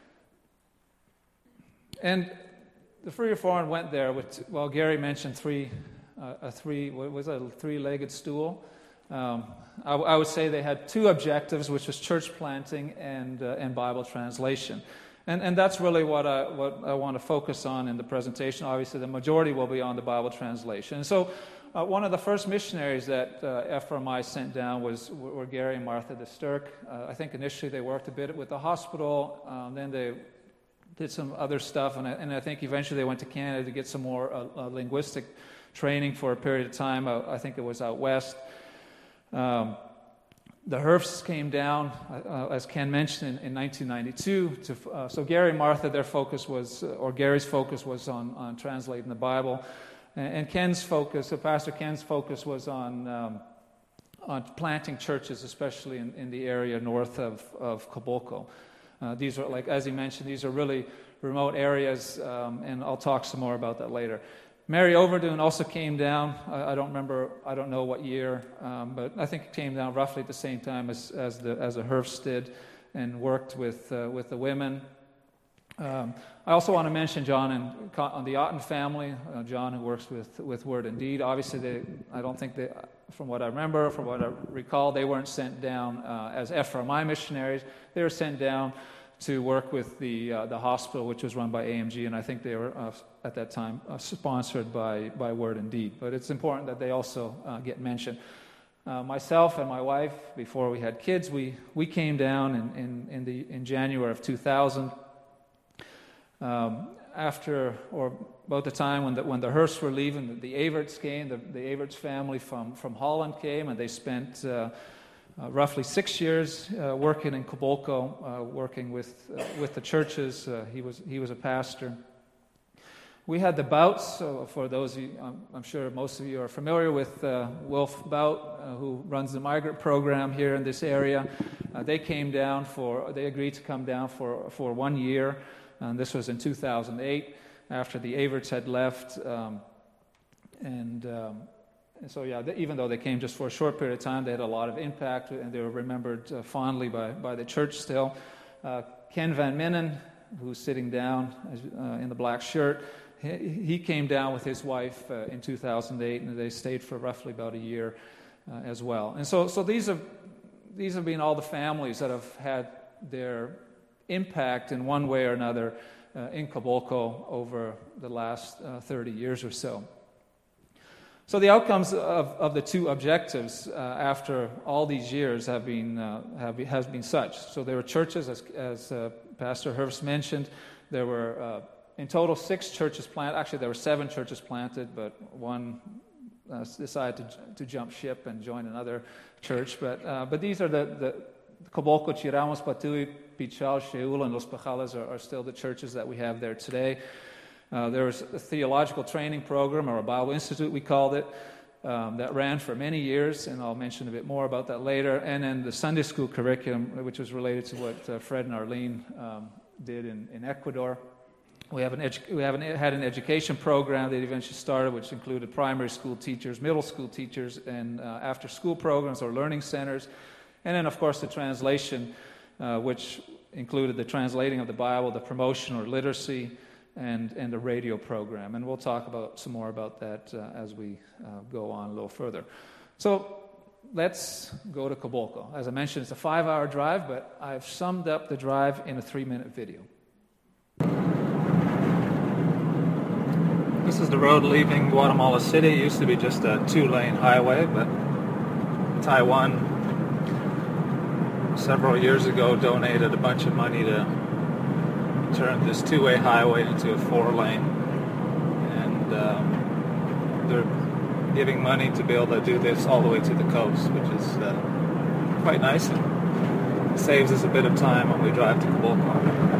and the Free Reformed went there with, well, Gary mentioned three, uh, a three, what was it, a three-legged stool. Um, I, I would say they had two objectives, which was church planting and uh, and Bible translation, and and that's really what I what I want to focus on in the presentation. Obviously, the majority will be on the Bible translation. And so, uh, one of the first missionaries that uh, Ephraimi sent down was were Gary and Martha de Sterk. Uh, I think initially they worked a bit with the hospital, um, then they did some other stuff, and I, and I think eventually they went to Canada to get some more uh, uh, linguistic training for a period of time. Uh, I think it was out west. Um, the Herfs came down, uh, as Ken mentioned, in, in nineteen ninety-two. To, uh, so Gary and Martha, their focus was, uh, or Gary's focus was on, on translating the Bible, and, and Ken's focus, so Pastor Ken's focus was on um, on planting churches, especially in, in the area north of, of Cobolco. Uh, these are, like as he mentioned, these are really remote areas, um, and I'll talk some more about that later. Mary Overdoon also came down. I, I don't remember, I don't know what year, um, but I think it came down roughly at the same time as as the as the Herfs did, and worked with uh, with the women. Um, I also want to mention John and on the Otten family. Uh, John, who works with with Word and Deed. Obviously, they, I don't think they, from what I remember, from what I recall, they weren't sent down uh, as Ephraimi missionaries. They were sent down to work with the uh, the hospital, which was run by A M G, and I think they were uh, at that time uh, sponsored by by Word and Deed. But it's important that they also uh, get mentioned. Uh, myself and my wife, before we had kids, we we came down in in, in the in January of two thousand. Um, after, or about the time when the, when the Herfs were leaving, the, the Everts came, the, the Everts family from, from Holland came, and they spent uh, uh, roughly six years uh, working in Cobolco, uh, working with uh, with the churches. Uh, he was he was a pastor. We had the Bouts. So for those of you, um, I'm sure most of you are familiar with uh, Wilf Bout, uh, who runs the migrant program here in this area. Uh, they came down for, they agreed to come down for for one year. And this was in two thousand eight, after the Everts had left. Um, and, um, and so, yeah, they, even though they came just for a short period of time, they had a lot of impact, and they were remembered uh, fondly by, by the church still. Uh, Ken Van Minnen, who's sitting down uh, in the black shirt, he, he came down with his wife uh, in two thousand eight, and they stayed for roughly about a year uh, as well. And so, so these have these have been all the families that have had their impact in one way or another uh, in Cobolco over the last uh, thirty years or so. So the outcomes of, of the two objectives uh, after all these years have been uh, have be, has been such. So there were churches, as, as uh, Pastor Herfs mentioned, there were uh, in total six churches planted. Actually, there were seven churches planted, but one uh, decided to, to jump ship and join another church. But uh, but these are the, the Cobolco, Chiramos, Patui, Pichal, Sheul, and Los Pajales are, are still the churches that we have there today. Uh, there was a theological training program, or a Bible Institute we called it, um, that ran for many years, and I'll mention a bit more about that later. And then the Sunday school curriculum, which was related to what uh, Fred and Arlene um, did in, in Ecuador. We have an edu- we have an, had an education program that eventually started, which included primary school teachers, middle school teachers, and uh, after-school programs or learning centers. And then, of course, the translation, uh, which included the translating of the Bible, the promotion or literacy, and, and a radio program. And we'll talk about some more about that uh, as we uh, go on a little further. So let's go to Kobulko. As I mentioned, it's a five-hour drive, but I've summed up the drive in a three-minute video. This is the road leaving Guatemala City. It used to be just a two-lane highway, but Taiwan several years ago donated a bunch of money to turn this two-way highway into a four-lane, and um, they're giving money to be able to do this all the way to the coast, which is uh, quite nice and saves us a bit of time when we drive to Kobulko.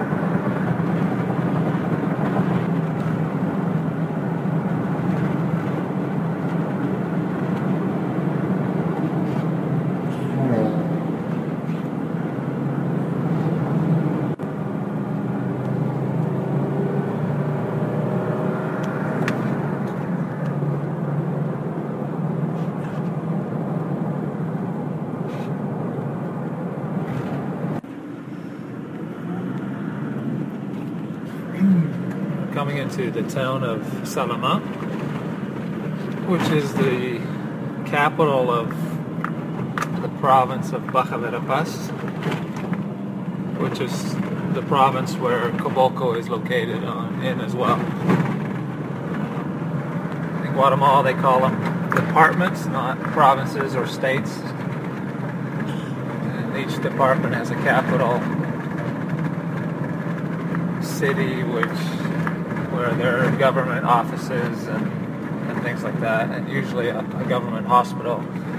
Coming into the town of Salamanca, which is the capital of the province of Baja Verapaz, which is the province where Kobulko is located on, in as well. In Guatemala they call them departments, not provinces or states. And each department has a capital city, which where there are government offices and, and things like that, and usually a, a government hospital,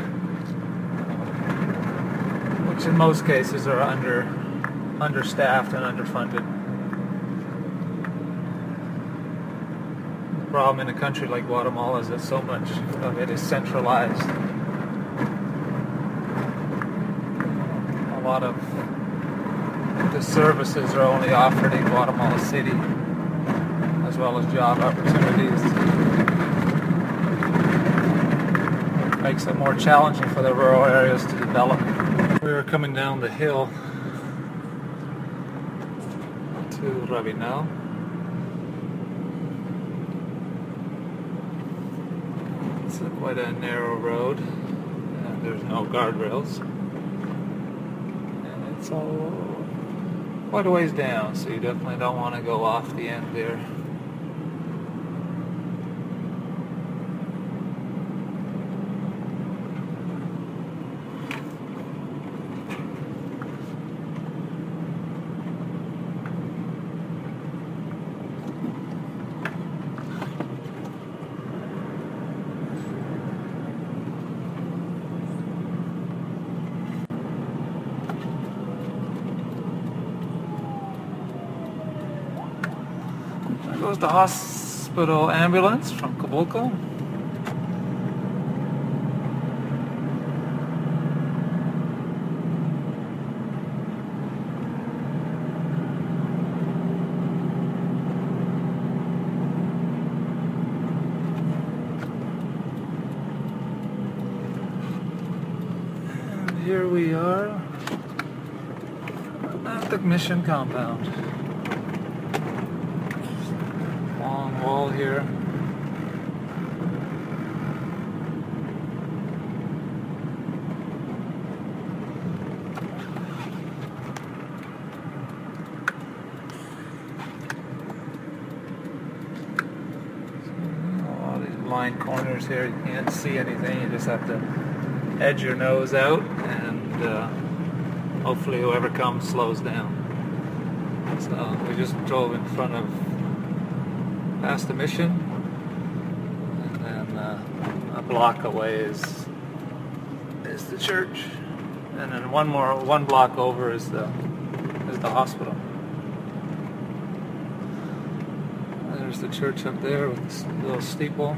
which in most cases are under understaffed and underfunded. The problem in a country like Guatemala is that so much of it is centralized. A lot of the services are only offered in Guatemala City, as well as job opportunities. It makes it more challenging for the rural areas to develop. We were coming down the hill to Rabinal. It's a, quite a narrow road, and there's no guardrails. And it's all quite a ways down, so you definitely don't want to go off the end there. There goes the hospital ambulance from Kobulko. And here we are at the mission compound. Wall here. All these blind corners here, you can't see anything, you just have to edge your nose out, and uh, hopefully whoever comes slows down. So we just drove in front of past the mission, and then uh, a block away is is the church, and then one more one block over is the is the hospital. There's the church up there with this little steeple.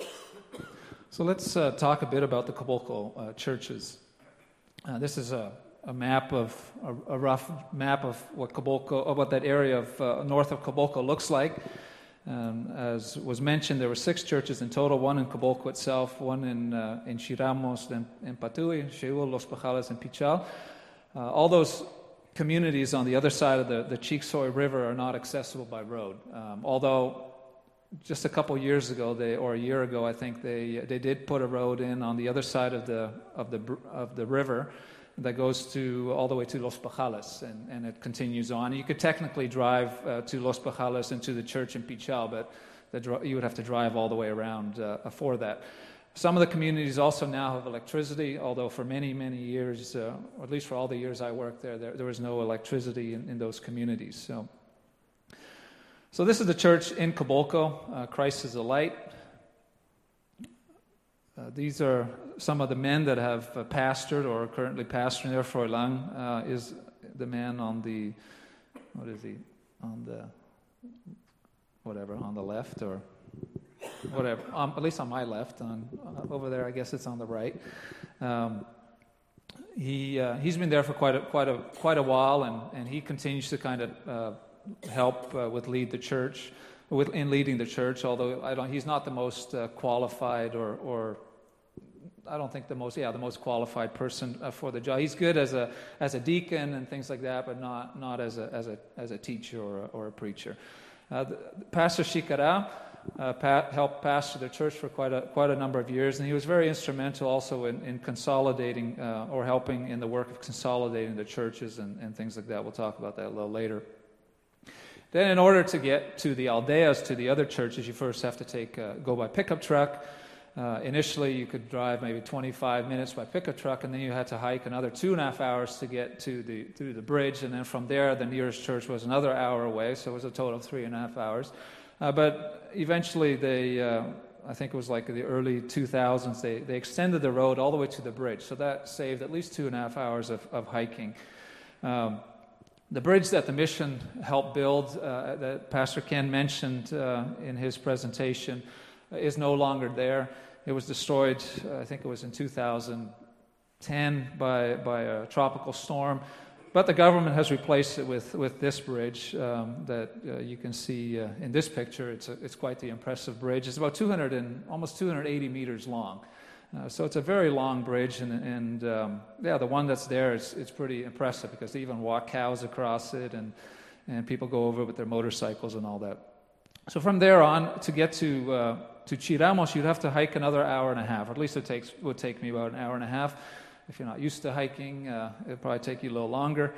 So let's uh, talk a bit about the Kobulko uh, churches. Uh, this is a, a map of a, a rough map of what Caboclo, of what that area of uh, north of Caboclo looks like. Um, as was mentioned, there were six churches in total: one in Caboclo itself, one in uh, in Chiramos, then in Patui, Xeul, Los Pajales, and Pichal. Uh, all those communities on the other side of the, the Chicxoy River are not accessible by road. Um, although just a couple years ago, they or a year ago, I think they they did put a road in on the other side of the of the of the river that goes to all the way to Los Pajales, and, and it continues on. You could technically drive uh, to Los Pajales and to the church in Pichal, but the, you would have to drive all the way around uh, for that. Some of the communities also now have electricity, although for many, many years, uh, or at least for all the years I worked there, there, there was no electricity in, in those communities. So, so this is the church in Caboclo. Uh, Christ is the light. Uh, these are some of the men that have uh, pastored or are currently pastoring there. Froilan uh, is the man on the, what is he, on the, whatever, on the left or whatever, um, at least on my left. On uh, over there, I guess it's on the right. Um, he uh, he's been there for quite a quite a quite a while, and, and he continues to kind of uh, help uh, with lead the church, with in leading the church. Although I don't, he's not the most uh, qualified or or. I don't think the most, yeah, the most qualified person uh, for the job. He's good as a as a deacon and things like that, but not not as a as a as a teacher or a, or a preacher. Uh, the, Pastor Shikara uh, pa- helped pastor the church for quite a quite a number of years, and he was very instrumental also in, in consolidating uh, or helping in the work of consolidating the churches and, and things like that. We'll talk about that a little later. Then, in order to get to the aldeas, to the other churches, you first have to take uh, go by pickup truck. Uh, initially, you could drive maybe twenty-five minutes by pickup truck, and then you had to hike another two and a half hours to get to the to the bridge, and then from there, the nearest church was another hour away, so it was a total of three and a half hours. Uh, but eventually, they, uh, I think it was like the early two thousands, they, they extended the road all the way to the bridge, so that saved at least two and a half hours of, of hiking. Um, the bridge that the mission helped build, uh, that Pastor Ken mentioned uh, in his presentation, is no longer there. It was destroyed, uh, I think it was in two thousand ten by by a tropical storm, but the government has replaced it with, with this bridge um, that uh, you can see uh, in this picture. It's a, it's quite the impressive bridge. It's about two hundred and almost two hundred eighty meters long, uh, so it's a very long bridge. And and um, yeah, the one that's there is it's pretty impressive because they even walk cows across it, and and people go over with their motorcycles and all that. So from there on, to get to uh, to Chiramos, you'd have to hike another hour and a half, or at least it takes would take me about an hour and a half. If you're not used to hiking, uh, it'll probably take you a little longer.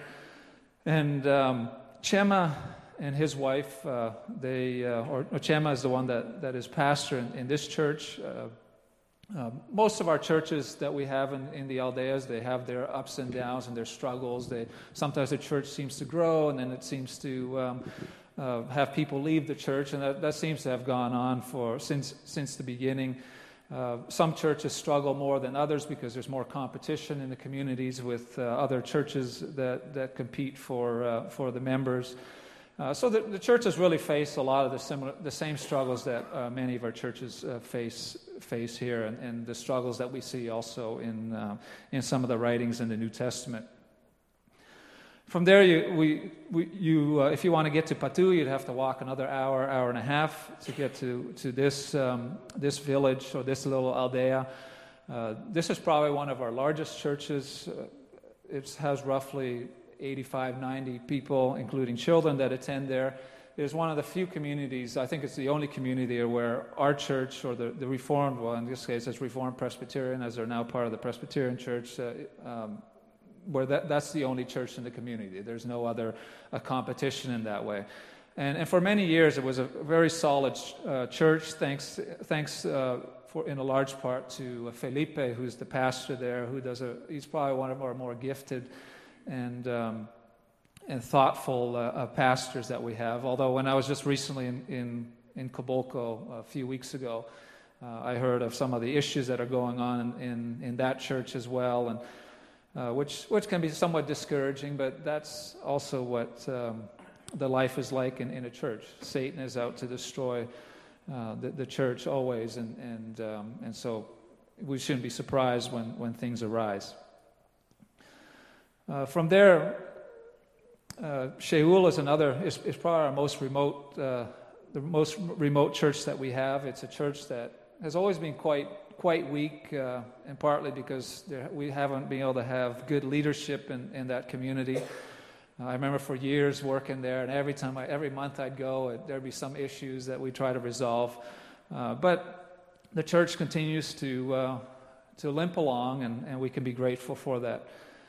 And um, Chema and his wife, uh, they uh, or, or Chema is the one that, that is pastor in, in this church. Uh, uh, most of our churches that we have in, in the aldeas, they have their ups and downs and their struggles. They sometimes the church seems to grow, and then it seems to um, Uh, have people leave the church, and that, that seems to have gone on for since since the beginning. Uh, some churches struggle more than others because there's more competition in the communities with uh, other churches that, that compete for uh, for the members. Uh, so the, the churches really face a lot of the similar the same struggles that uh, many of our churches uh, face face here, and, and the struggles that we see also in uh, in some of the writings in the New Testament. From there, you, we, we, you, uh, if you want to get to Patui, you'd have to walk another hour, hour and a half to get to to this um, this village or this little aldea. Uh, this is probably one of our largest churches. Uh, it has roughly eighty-five, ninety people, including children, that attend there. It is one of the few communities, I think it's the only community there where our church, or the, the Reformed, well, in this case, it's Reformed Presbyterian, as they're now part of the Presbyterian Church. Uh, um, where that, that's the only church in the community. There's no other uh, competition in that way. And, and for many years, it was a very solid uh, church, thanks thanks uh, for in a large part to Felipe, who's the pastor there, who does a, he's probably one of our more gifted and um, and thoughtful uh, uh, pastors that we have. Although when I was just recently in, in, in Caboclo a few weeks ago, uh, I heard of some of the issues that are going on in, in, in that church as well, and Uh, which which can be somewhat discouraging, but that's also what um, the life is like in, in a church. Satan is out to destroy uh, the, the church always, and and um, and so we shouldn't be surprised when, when things arise. Uh, from there, uh, Sheol is another, is, is probably our most remote, uh, the most remote church that we have. It's a church that has always been quite quite weak, uh, and partly because there, we haven't been able to have good leadership in, in that community. Uh, I remember for years working there, and every time, I, every month I'd go, it, there'd be some issues that we try to resolve. Uh, but the church continues to uh, to limp along, and, and we can be grateful for that.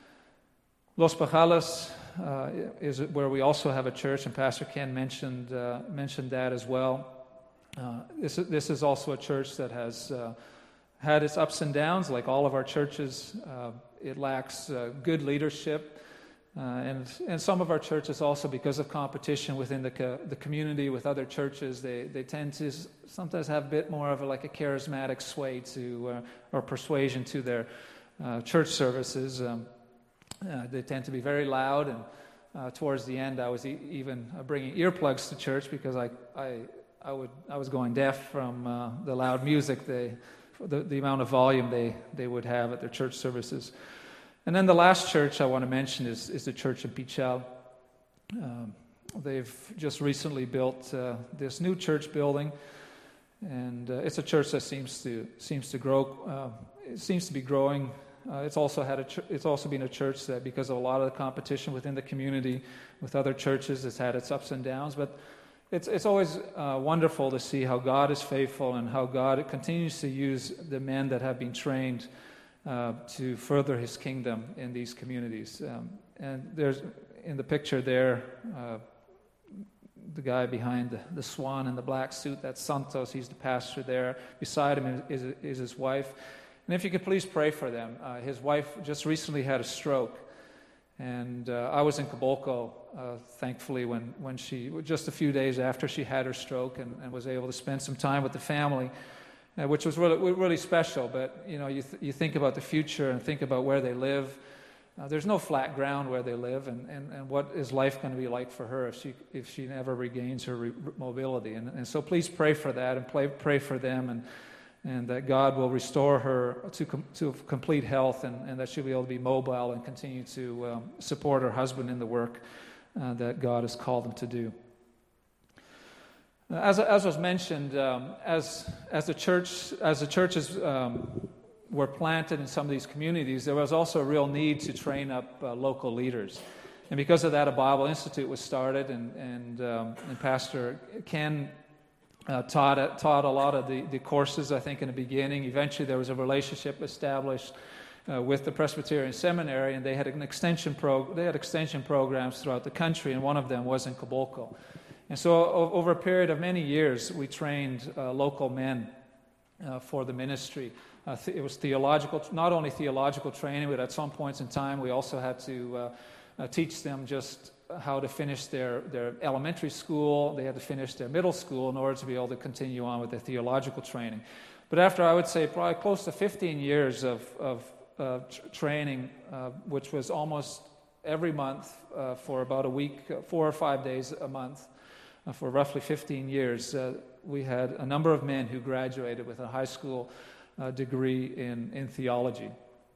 Los Pajales uh, is where we also have a church, and Pastor Ken mentioned uh, mentioned that as well. Uh, this, this is also a church that has uh, had its ups and downs, like all of our churches. Uh, it lacks uh, good leadership, uh, and and some of our churches also, because of competition within the co- the community with other churches, they, they tend to sometimes have a bit more of a, like a charismatic sway to uh, or persuasion to their uh, church services. Um, uh, they tend to be very loud, and uh, towards the end, I was e- even uh, bringing earplugs to church because I I I would I was going deaf from uh, the loud music they. The, the amount of volume they, they would have at their church services. And then the last church I want to mention is, is the church in Pichal. Um, they've just recently built uh, this new church building, and uh, it's a church that seems to seems to grow. Uh, it seems to be growing. Uh, it's also had a ch- it's also been a church that, because of a lot of the competition within the community with other churches, has had its ups and downs, but. It's it's always uh, wonderful to see how God is faithful and how God continues to use the men that have been trained uh, to further His kingdom in these communities. Um, and there's in the picture there, uh, the guy behind the, the swan in the black suit, that's Santos. He's the pastor there. Beside him is, is, is his wife. And if you could please pray for them. Uh, his wife just recently had a stroke. And uh, I was in Cabolco, uh, thankfully, when, when she, just a few days after she had her stroke, and, and was able to spend some time with the family, uh, which was really, really special. But, you know, you, th- you think about the future and think about where they live. Uh, there's no flat ground where they live, and, and, and what is life going to be like for her if she if she never regains her re- mobility. And, and so please pray for that, and pray, pray for them, and and that God will restore her to com- to complete health, and, and that she'll be able to be mobile and continue to um, support her husband in the work uh, that God has called them to do. Uh, as as was mentioned, um, as as the church as the churches um, were planted in some of these communities, there was also a real need to train up uh, local leaders, and because of that, a Bible Institute was started, and and um, and Pastor Ken. Uh, taught taught a lot of the, the courses, I think, in the beginning. Eventually, there was a relationship established uh, with the Presbyterian Seminary, and they had an extension pro they had extension programs throughout the country, and one of them was in Cabolco. And so, o- over a period of many years, we trained uh, local men uh, for the ministry. Uh, th- it was theological, not only theological training, but at some points in time, we also had to uh, uh, teach them just how to finish their, their elementary school. They had to finish their middle school in order to be able to continue on with their theological training. But after, I would say, probably close to fifteen years of, of uh, tr- training, uh, which was almost every month uh, for about a week, uh, four or five days a month, uh, for roughly fifteen years, uh, we had a number of men who graduated with a high school uh, degree in, in theology.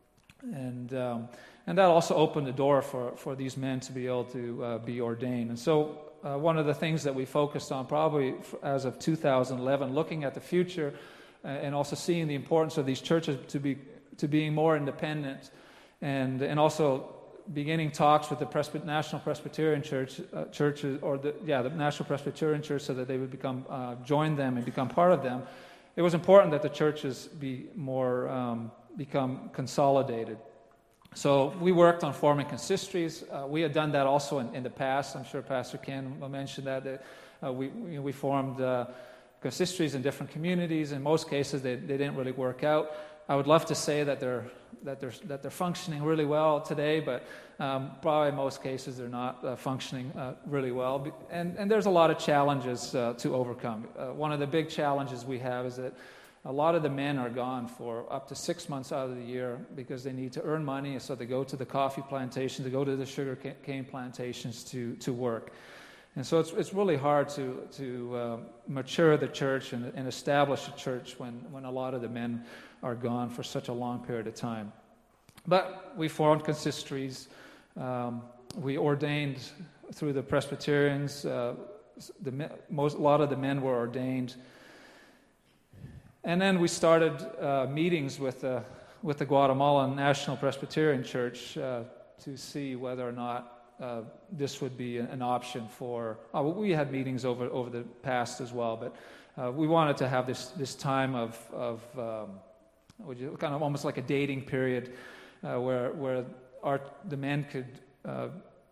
And um, and that also opened the door for, for these men to be able to uh, be ordained. And so uh, one of the things that we focused on probably as of two thousand eleven, looking at the future uh, and also seeing the importance of these churches to be to being more independent, and and also beginning talks with the Presby- National Presbyterian Church uh, churches or the yeah the National Presbyterian Church, so that they would become uh, join them and become part of them. It was important that the churches be more um, become consolidated. So we worked on forming consistories. Uh, we had done that also in, in the past. I'm sure Pastor Ken mentioned that. that uh, we we, we formed uh, consistories in different communities. In most cases, they, they didn't really work out. I would love to say that they're that they're that they're functioning really well today, but um, probably in most cases they're not uh, functioning uh, really well. And and there's a lot of challenges uh, to overcome. Uh, one of the big challenges we have is that a lot of the men are gone for up to six months out of the year because they need to earn money, and so they go to the coffee plantation, they go to the sugar cane plantations to, to work. And so it's it's really hard to to uh, mature the church and, and establish a church when, when a lot of the men are gone for such a long period of time. But we formed consistories. Um, we ordained through the Presbyterians. Uh, the most, a lot of the men were ordained. And then we started uh, meetings with the, with the Guatemalan National Presbyterian Church uh, to see whether or not uh, this would be an option for... Uh, we had meetings over, over the past as well, but uh, we wanted to have this, this time of, of um, would you, kind of almost like a dating period uh, where, where our, the men could uh,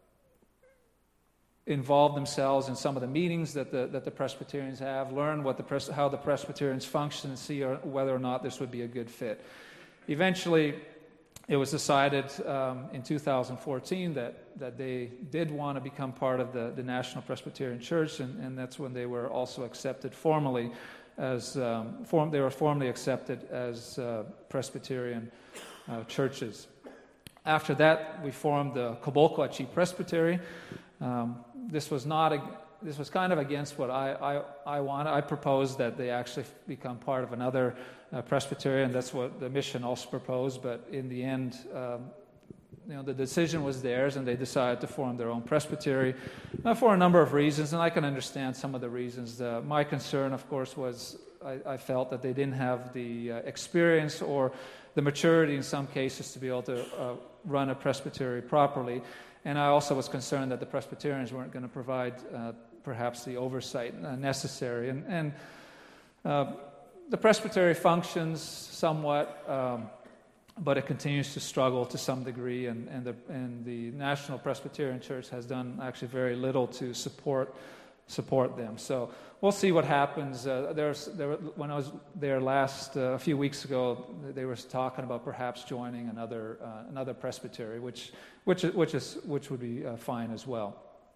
involve themselves in some of the meetings that the that the Presbyterians have, learn what the pres- how the Presbyterians function, and see or, whether or not this would be a good fit. Eventually, it was decided um, in two thousand fourteen that, that they did want to become part of the, the National Presbyterian Church, and, and that's when they were also accepted formally as um, form, they were formally accepted as uh, Presbyterian uh, churches. After that, we formed the Cobolcoachi Presbytery. Um, this was not a, this was kind of against what I, I, I wanted. I proposed that they actually become part of another uh, Presbyterian. That's what the mission also proposed. But in the end, um, you know, the decision was theirs, and they decided to form their own presbytery uh, for a number of reasons. And I can understand some of the reasons. Uh, my concern, of course, was I, I felt that they didn't have the uh, experience or the maturity in some cases to be able to uh, run a presbytery properly. And I also was concerned that the Presbyterians weren't going to provide uh, perhaps the oversight uh, necessary. And, and uh, the presbytery functions somewhat, um, but it continues to struggle to some degree. And, and, the, and the National Presbyterian Church has done actually very little to support support them. So we'll see what happens. Uh, there's, there, when I was there last, uh, a few weeks ago, they were talking about perhaps joining another uh, another presbytery, which which which is which would be uh, fine as well.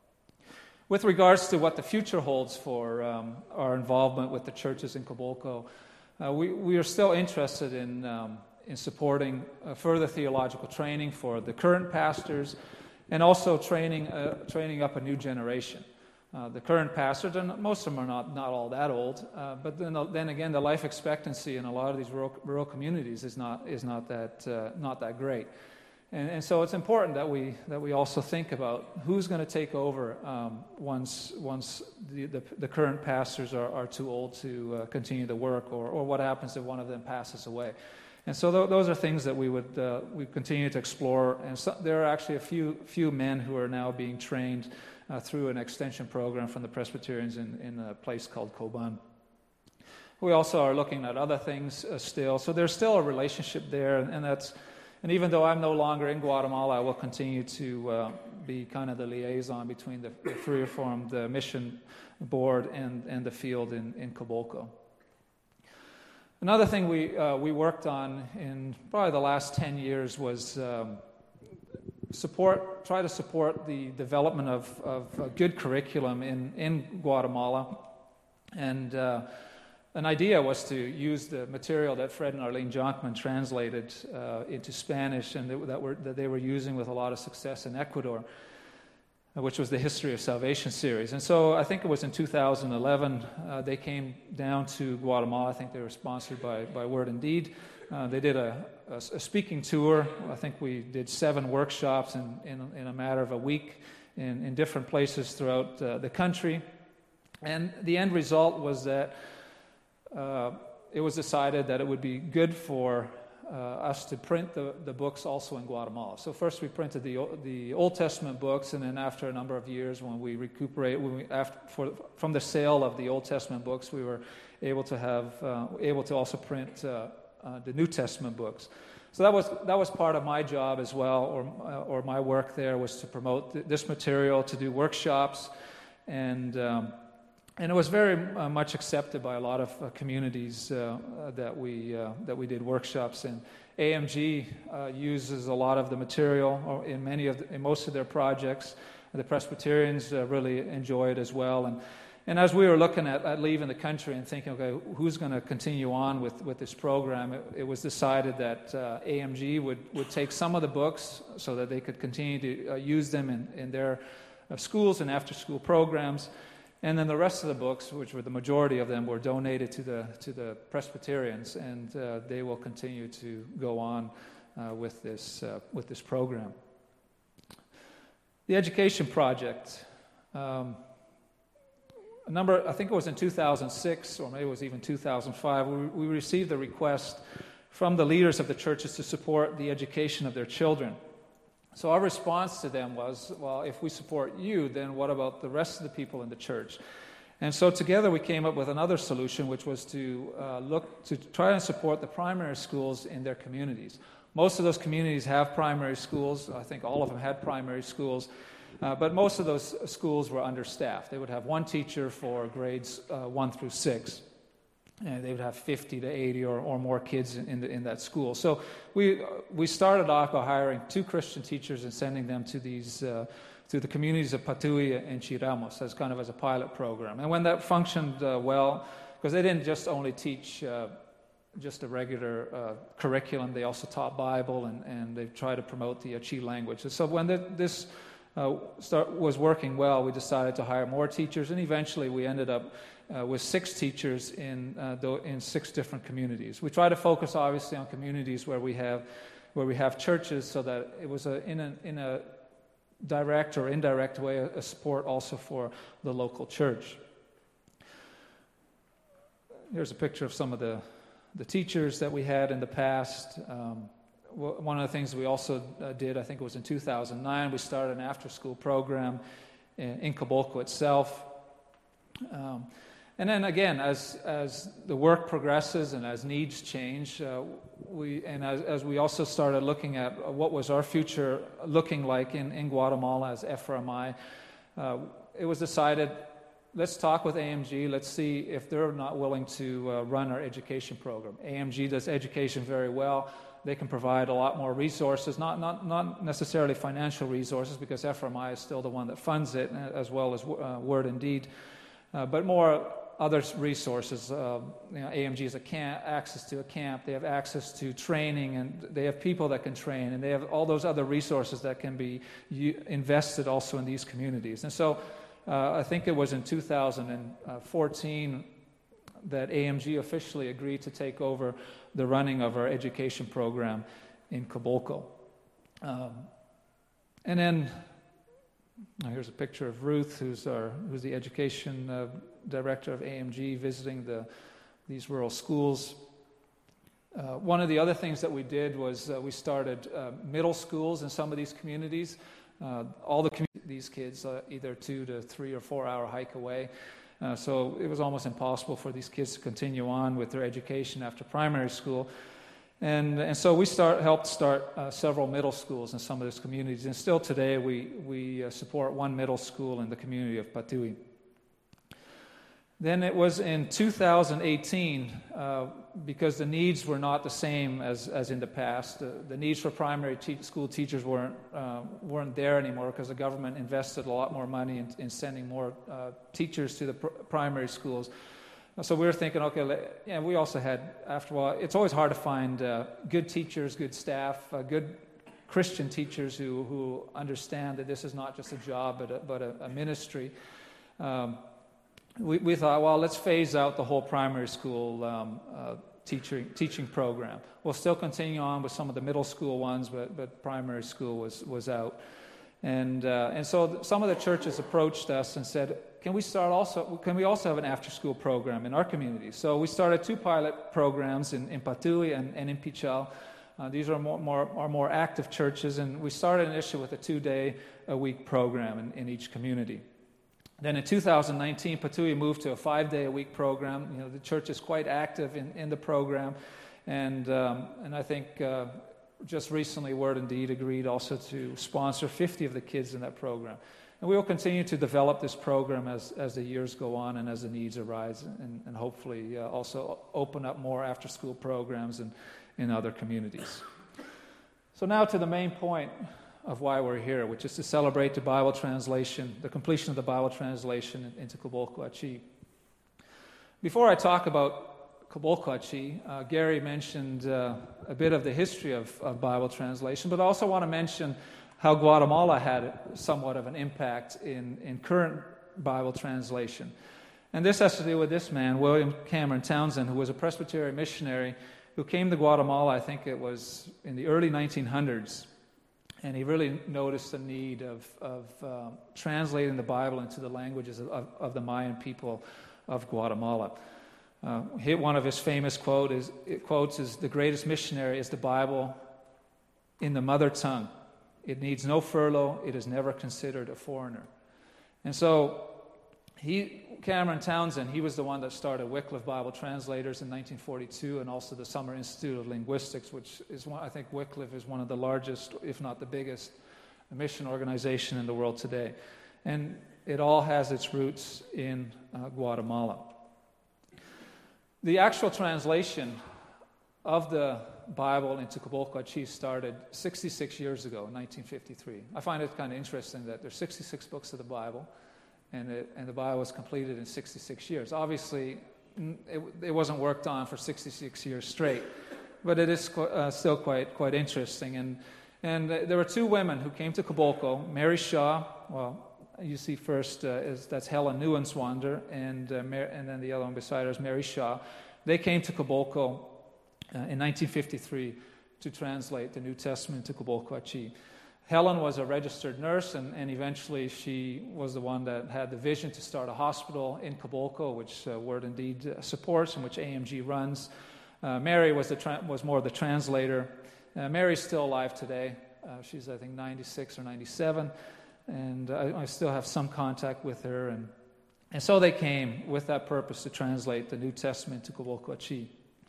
With regards to what the future holds for um, our involvement with the churches in Cobolco, uh, we we are still interested in um, in supporting uh, further theological training for the current pastors, and also training uh, training up a new generation. Uh, the current pastors, and most of them are not, not all that old, uh, but then then again, the life expectancy in a lot of these rural, rural communities is not is not that uh, not that great, and, and so it's important that we that we also think about who's going to take over um, once once the, the the current pastors are, are too old to uh, continue the work, or or what happens if one of them passes away. And so th- those are things that we would uh, we continue to explore, and so, there are actually a few few men who are now being trained Uh, through an extension program from the Presbyterians in, in a place called Coban. We also are looking at other things uh, still, so there's still a relationship there, and, and that's, and even though I'm no longer in Guatemala, I will continue to uh, be kind of the liaison between the, the Free Reformed uh, Mission Board and, and the field in, in Cobolco. Another thing we uh, we worked on in probably the last ten years was um, Support, try to support the development of, of a good curriculum in, in Guatemala. And uh, an idea was to use the material that Fred and Arlene Jonkman translated uh, into Spanish, and that, that, were, that they were using with a lot of success in Ecuador, uh, which was the History of Salvation series. And so I think it was in two thousand eleven, uh, they came down to Guatemala. I think they were sponsored by, by Word and Deed. Uh, they did a, a, a speaking tour. I think we did seven workshops in, in, in a matter of a week in, in different places throughout uh, the country. And the end result was that uh, it was decided that it would be good for uh, us to print the, the books also in Guatemala. So first we printed the the Old Testament books, and then after a number of years, when we recuperate, when we, after, for, from the sale of the Old Testament books, we were able to have uh, able to also print Uh, Uh, the New Testament books. So that was that was part of my job as well, or uh, or my work there was to promote th- this material, to do workshops, and um, and it was very uh, much accepted by a lot of uh, communities uh, uh, that we uh, that we did workshops in. A M G uh, uses a lot of the material or in many of the, in most of their projects. The Presbyterians uh, really enjoy it as well, and. And as we were looking at, at leaving the country and thinking, okay, who's going to continue on with, with this program, it, it was decided that uh, A M G would, would take some of the books so that they could continue to uh, use them in, in their uh, schools and after-school programs. And then the rest of the books, which were the majority of them, were donated to the to the Presbyterians, and uh, they will continue to go on uh, with this uh, with this program. The education project. Um, a number, I think it was in two thousand six, or maybe it was even two thousand five, we, we received a request from the leaders of the churches to support the education of their children. So our response to them was, well, if we support you, then what about the rest of the people in the church? And so together we came up with another solution, which was to uh, look to try and support the primary schools in their communities. Most of those communities have primary schools. I think all of them had primary schools. Uh, but most of those schools were understaffed. They would have one teacher for grades uh, one through six. And they would have fifty to eighty or, or more kids in, in, the, in that school. So we we started off by hiring two Christian teachers and sending them to these uh, to the communities of Patui and Chiramos as kind of as a pilot program. And when that functioned uh, well, because they didn't just only teach uh, just a regular uh, curriculum, they also taught Bible and, and they tried to promote the Achi language. So when the, this uh, start, was working well, we decided to hire more teachers, and eventually we ended up Uh, with six teachers in uh, th- in six different communities. We try to focus, obviously, on communities where we have where we have churches, so that it was a, in a in a direct or indirect way a, a support also for the local church. Here's a picture of some of the the teachers that we had in the past. Um, w- one of the things we also uh, did, I think it was in two thousand nine, we started an after-school program in, in Kabolko itself. Um, And then again, as as the work progresses and as needs change, uh, we and as, as we also started looking at what was our future looking like in, in Guatemala as F R M I, uh, it was decided, let's talk with A M G, let's see if they're not willing to uh, run our education program. A M G does education very well. They can provide a lot more resources, not not not necessarily financial resources, because F R M I is still the one that funds it, as well as uh, Word and Deed, uh, but more other resources. Uh, you know, A M G has a camp, access to a camp. They have access to training, and they have people that can train, and they have all those other resources that can be u- invested also in these communities. And so uh, I think it was in two thousand fourteen that A M G officially agreed to take over the running of our education program in Kabolko. Um, and then oh, here's a picture of Ruth, who's our who's the education uh, director of A M G, visiting the these rural schools. Uh, one of the other things that we did was uh, we started uh, middle schools in some of these communities. Uh, all the commu- these kids uh, either two to three or four hour hike away. Uh, so it was almost impossible for these kids to continue on with their education after primary school. And and so we start helped start uh, several middle schools in some of these communities. And still today we, we uh, support one middle school in the community of Patui. Then it was in two thousand eighteen, uh, because the needs were not the same as, as in the past. Uh, the needs for primary te- school teachers weren't uh, weren't there anymore, because the government invested a lot more money in, in sending more uh, teachers to the pr- primary schools. So we were thinking, okay, yeah, we also had, after a while, it's always hard to find uh, good teachers, good staff, uh, good Christian teachers who, who understand that this is not just a job, but a, but a, a ministry. Um, we, we thought, well, let's phase out the whole primary school um, uh, teaching teaching program. We'll still continue on with some of the middle school ones, but, but primary school was, was out. And uh, and so th- some of the churches approached us and said, can we start also? Can we also have an after-school program in our community? So we started two pilot programs in, in Patui and, and in Pichal. Uh, these are more, more are more active churches, and we started initially with a two-day a week program in, in each community. Then in two thousand nineteen, Patui moved to a five-day a week program. You know, the church is quite active in, in the program, and um, and I think. Uh, Just recently, Word and Deed agreed also to sponsor fifty of the kids in that program. And we will continue to develop this program as, as the years go on and as the needs arise, and, and hopefully uh, also open up more after-school programs in, in other communities. So now to the main point of why we're here, which is to celebrate the Bible translation, the completion of the Bible translation into Kabolko Achi. Before I talk about Kabolko Achi, uh, Gary mentioned uh, a bit of the history of, of Bible translation, but I also want to mention how Guatemala had somewhat of an impact in, in current Bible translation. And this has to do with this man, William Cameron Townsend, who was a Presbyterian missionary who came to Guatemala, I think it was in the early nineteen hundreds. And he really noticed the need of, of uh, translating the Bible into the languages of, of, of the Mayan people of Guatemala. Uh, one of his famous quote is, quotes is, "The greatest missionary is the Bible in the mother tongue. It needs no furlough. It is never considered a foreigner." And so he, Cameron Townsend, he was the one that started Wycliffe Bible Translators in nineteen forty-two, and also the Summer Institute of Linguistics, which is one, I think Wycliffe is one of the largest, if not the biggest, mission organization in the world today. And it all has its roots in uh, Guatemala. The actual translation of the Bible into Cabolcoachi started sixty-six years ago, in nineteen fifty-three. I find it kind of interesting that there's sixty-six books of the Bible, and, it, and the Bible was completed in sixty-six years. Obviously, it, it wasn't worked on for sixty-six years straight, but it is uh, still quite quite interesting. And and uh, there were two women who came to Cabolco, Mary Shaw, well, you see first, uh, is that's Helen Nuenswander, and, uh, Mar- and then the other one beside her is Mary Shaw. They came to Cabolco uh, in nineteen fifty-three to translate the New Testament to Cabolcoachi. Helen was a registered nurse, and, and eventually she was the one that had the vision to start a hospital in Cabolco, which uh, Word and Deed uh, supports and which A M G runs. Uh, Mary was, the tra- was more the translator. Uh, Mary's still alive today. Uh, she's, I think, ninety-six or ninety-seven. And I, I still have some contact with her. And, and so they came with that purpose to translate the New Testament to Cabolcoachi.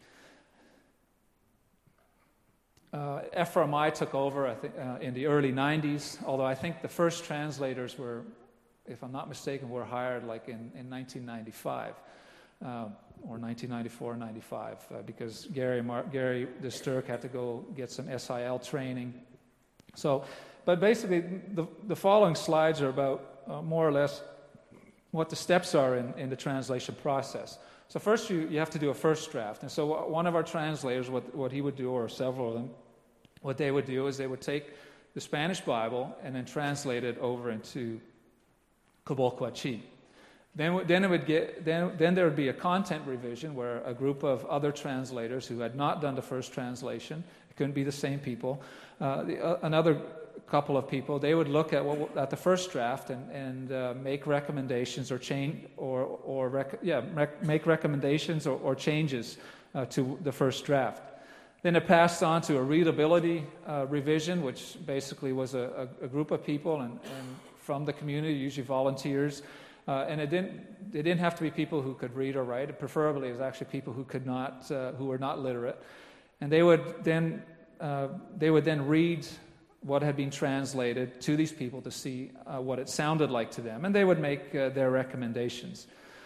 Uh, F R M I took over I think, uh, in the early nineties, although I think the first translators were, if I'm not mistaken, were hired like in, in nineteen ninety-five uh, or nineteen ninety-four, ninety-five, uh, because Gary, Mar- Gary de Sturk had to go get some S I L training. So, but basically, the, the following slides are about uh, more or less what the steps are in, in the translation process. So first you, you have to do a first draft. And so one of our translators, what, what he would do, or several of them, what they would do is they would take the Spanish Bible and then translate it over into Cabolcoachi. Then, then, it would get, then, then there would be a content revision where a group of other translators who had not done the first translation, it couldn't be the same people, uh, the, uh, another couple of people, they would look at what, at the first draft and, and uh, make recommendations or change or or rec- yeah rec- make recommendations or, or changes uh, to the first draft. Then it passed on to a readability uh, revision, which basically was a, a, a group of people and, and from the community, usually volunteers, uh, and it didn't they didn't have to be people who could read or write. It preferably it was actually people who could not uh, who were not literate, and they would then uh, they would then read what had been translated to these people to see uh, what it sounded like to them, and they would make uh, their recommendations.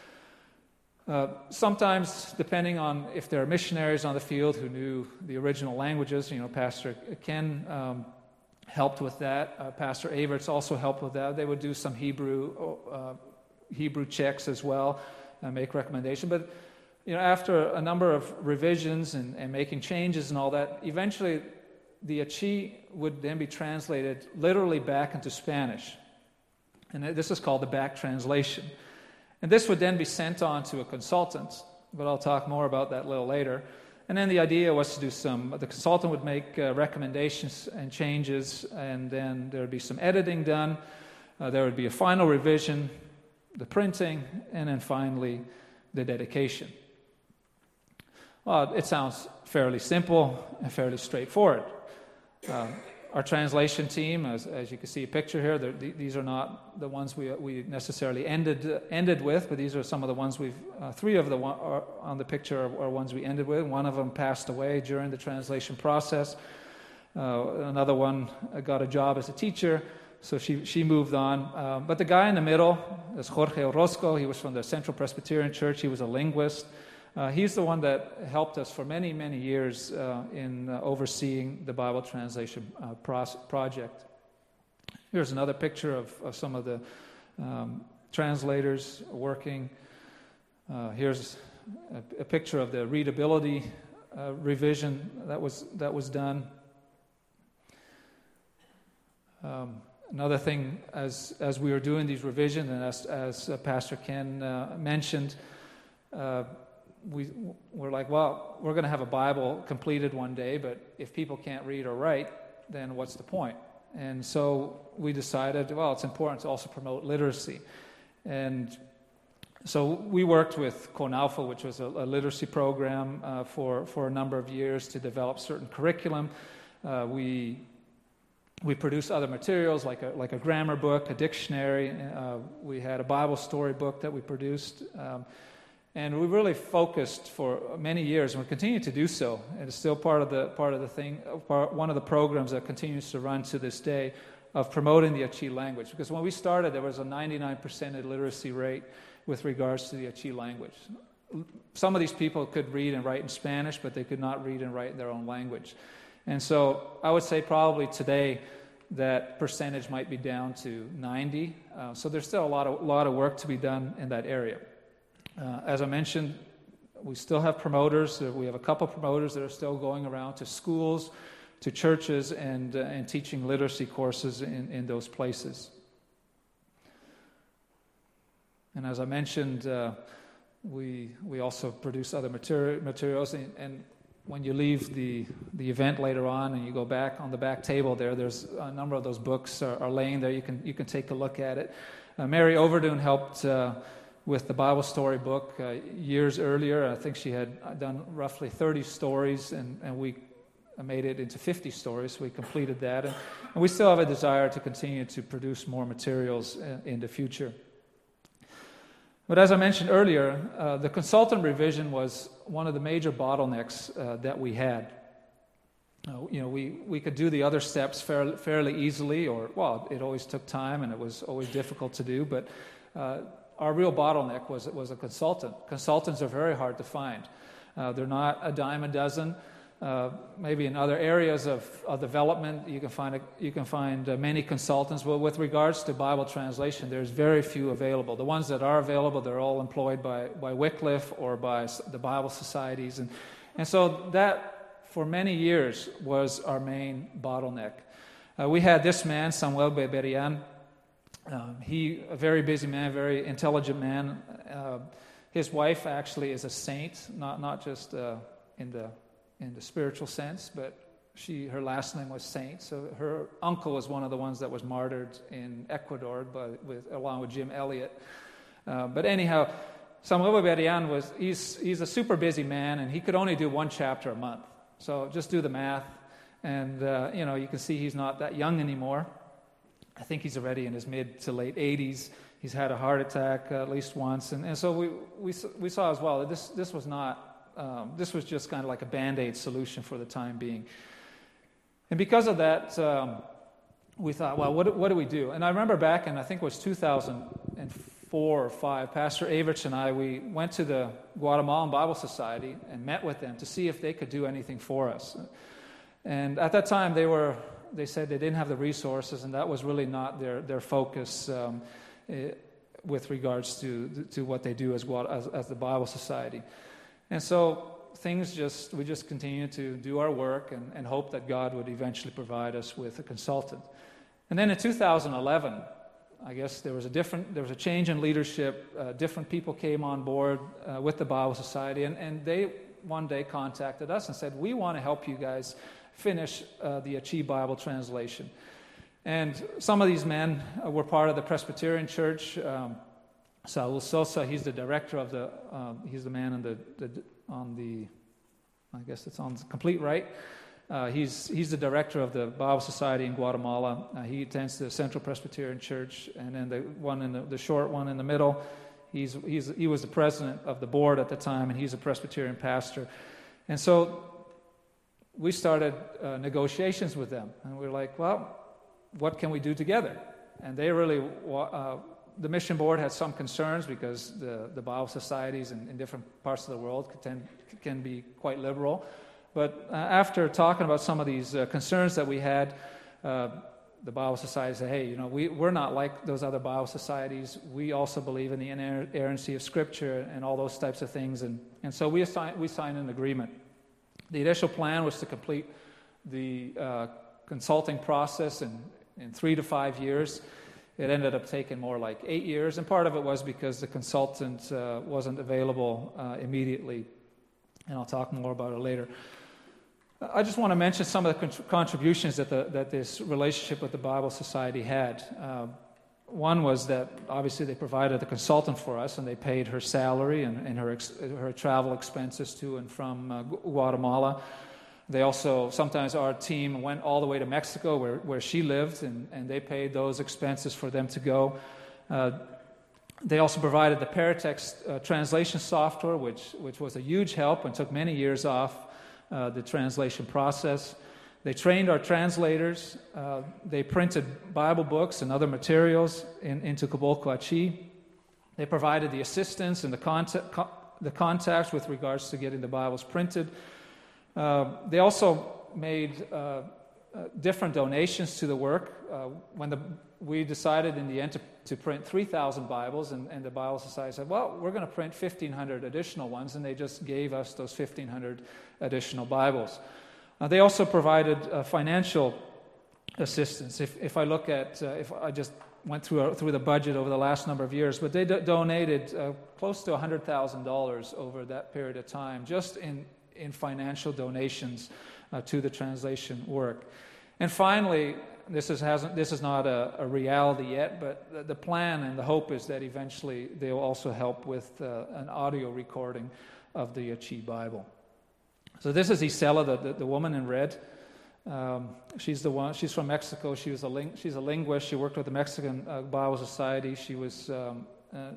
Uh, sometimes, depending on if there are missionaries on the field who knew the original languages, you know, Pastor Ken um, helped with that. Uh, Pastor Averts also helped with that. They would do some Hebrew uh, Hebrew checks as well and make recommendations. But you know, after a number of revisions and, and making changes and all that, eventually the Achi would then be translated literally back into Spanish. And this is called the back translation. And this would then be sent on to a consultant, but I'll talk more about that a little later. And then the idea was to do some, the consultant would make uh, recommendations and changes, and then there would be some editing done. Uh, there would be a final revision, the printing, and then finally the dedication. Well, it sounds fairly simple and fairly straightforward. Uh, our translation team, as, as you can see a picture here, the, these are not the ones we we necessarily ended uh, ended with, but these are some of the ones we've, uh, three of the one are on the picture are, are ones we ended with. One of them passed away during the translation process. Uh, another one got a job as a teacher, so she, she moved on. Uh, but the guy in the middle is Jorge Orozco. He was from the Central Presbyterian Church. He was a linguist. Uh, he's the one that helped us for many, many years uh, in uh, overseeing the Bible translation uh, pros- project. Here's another picture of, of some of the um, translators working. Uh, here's a, a picture of the readability uh, revision that was that was done. Um, another thing, as as we were doing these revisions, and as, as uh, Pastor Ken uh, mentioned, uh, we were like, well, we're going to have a Bible completed one day, but if people can't read or write, then what's the point? and so we decided, well, it's important to also promote literacy. And so we worked with CONALFA, which was a, a literacy program uh, for, for a number of years to develop certain curriculum. Uh, we we produced other materials like a, like a grammar book, a dictionary. Uh, we had a Bible story book that we produced. Um, and we really focused for many years, and we continue to do so. And it's still part of the part of the thing, part, one of the programs that continues to run to this day, of promoting the Achi language. Because when we started, there was a ninety-nine percent illiteracy rate with regards to the Achi language. Some of these people could read and write in Spanish, but they could not read and write in their own language. And so I would say probably today that percentage might be down to ninety. Uh, so there's still a lot of lot of work to be done in that area. Uh, as I mentioned, we still have promoters. Uh, we have a couple promoters that are still going around to schools, to churches, and uh, and teaching literacy courses in, in those places. And as I mentioned, uh, we we also produce other materi- materials. And, and when you leave the, the event later on and you go back on the back table there, there's a number of those books are, are laying there. You can you can take a look at it. Uh, Mary Overdoon helped uh, with the Bible story book uh, years earlier. I think she had done roughly thirty stories, and, and we made it into fifty stories. So we completed that. And, and we still have a desire to continue to produce more materials in, in the future. But as I mentioned earlier, uh, the consultant revision was one of the major bottlenecks uh, that we had. Uh, you know, we, we could do the other steps fairly, fairly easily, or, well, it always took time and it was always difficult to do, but uh, our real bottleneck was, was a consultant. Consultants are very hard to find. Uh, they're not a dime a dozen. Uh, maybe in other areas of, of development, you can find a, you can find uh, many consultants. Well, with regards to Bible translation, there's very few available. The ones that are available, they're all employed by, by Wycliffe or by the Bible societies, and and so that for many years was our main bottleneck. Uh, we had this man, Samuel Beberian. Um, he a very busy man, very intelligent man. Uh, his wife actually is a saint, not not just uh, in the in the spiritual sense, but she her last name was Saint. So her uncle was one of the ones that was martyred in Ecuador, by, with along with Jim Elliot. Uh, but anyhow, Samuel Beberian was he's he's a super busy man, and he could only do one chapter a month. So just do the math, and uh, you know you can see he's not that young anymore. I think he's already in his mid to late eighties. He's had a heart attack uh, at least once, and, and so we we we saw as well that this this was not. Um, this was just kind of like a Band-Aid solution for the time being. And because of that, um, we thought, well, what, what do we do? And I remember back in, I think it was two thousand four or five, Pastor Averts and I, we went to the Guatemalan Bible Society and met with them to see if they could do anything for us. And at that time, they were they said they didn't have the resources, and that was really not their, their focus um, it, with regards to, to what they do as, as, as the Bible Society. And so things just, we just continue to do our work and, and hope that God would eventually provide us with a consultant. And then in two thousand eleven, I guess there was a different, there was a change in leadership. Uh, different people came on board uh, with the Bible Society, and, and they one day contacted us and said, we want to help you guys finish uh, the Achi Bible translation. And some of these men uh, were part of the Presbyterian Church. Um, Saul Sosa, he's the director of the, uh, he's the man on the, the, on the, I guess it's on the Complete Right. Uh, he's he's the director of the Bible Society in Guatemala. Uh, he attends the Central Presbyterian Church, and then the one in the, the short one in the middle, he's he's he was the president of the board at the time, and he's a Presbyterian pastor. And so we started uh, negotiations with them, and we were like, well, what can we do together? And they really. Uh, The mission board had some concerns because the, the Bible societies in, in different parts of the world can, tend, can be quite liberal. But uh, after talking about some of these uh, concerns that we had, uh, the Bible Society said, hey, you know, we, we're not like those other Bible societies. We also believe in the inerrancy of Scripture and all those types of things. And, and so we, assign, we signed an agreement. The initial plan was to complete the uh, consulting process in, in three to five years. It ended up taking more like eight years, and part of it was because the consultant uh, wasn't available uh, immediately, and I'll talk more about it later. I just want to mention some of the con- contributions that, the, that this relationship with the Bible Society had. Uh, one was that obviously they provided a consultant for us, and they paid her salary and, and her ex- her travel expenses to and from uh, Guatemala. They also, sometimes our team went all the way to Mexico where, where she lived, and, and they paid those expenses for them to go. Uh, they also provided the Paratext uh, translation software, which, which was a huge help and took many years off uh, the translation process. They trained our translators. Uh, they printed Bible books and other materials in, into Caboclo Achi. They provided the assistance and the, contact, co- the contacts with regards to getting the Bibles printed. Uh, they also made uh, uh, different donations to the work. Uh, when the, we decided in the end to, to print three thousand Bibles, and, and the Bible Society said, well, we're going to print fifteen hundred additional ones, and they just gave us those fifteen hundred additional Bibles. Uh, they also provided uh, financial assistance. If, if I look at, uh, if I just went through uh, through the budget over the last number of years, but they do- donated uh, close to one hundred thousand dollars over that period of time, just in in financial donations uh, to the translation work. And finally, this is hasn't this is not a, a reality yet, but the, the plan and the hope is that eventually they'll also help with uh, an audio recording of the Achi Bible. So this is Isela, the, the, the woman in red. Um, she's the one. She's from Mexico. She was a ling, she's a linguist. She worked with the Mexican uh, Bible Society. She was um, uh,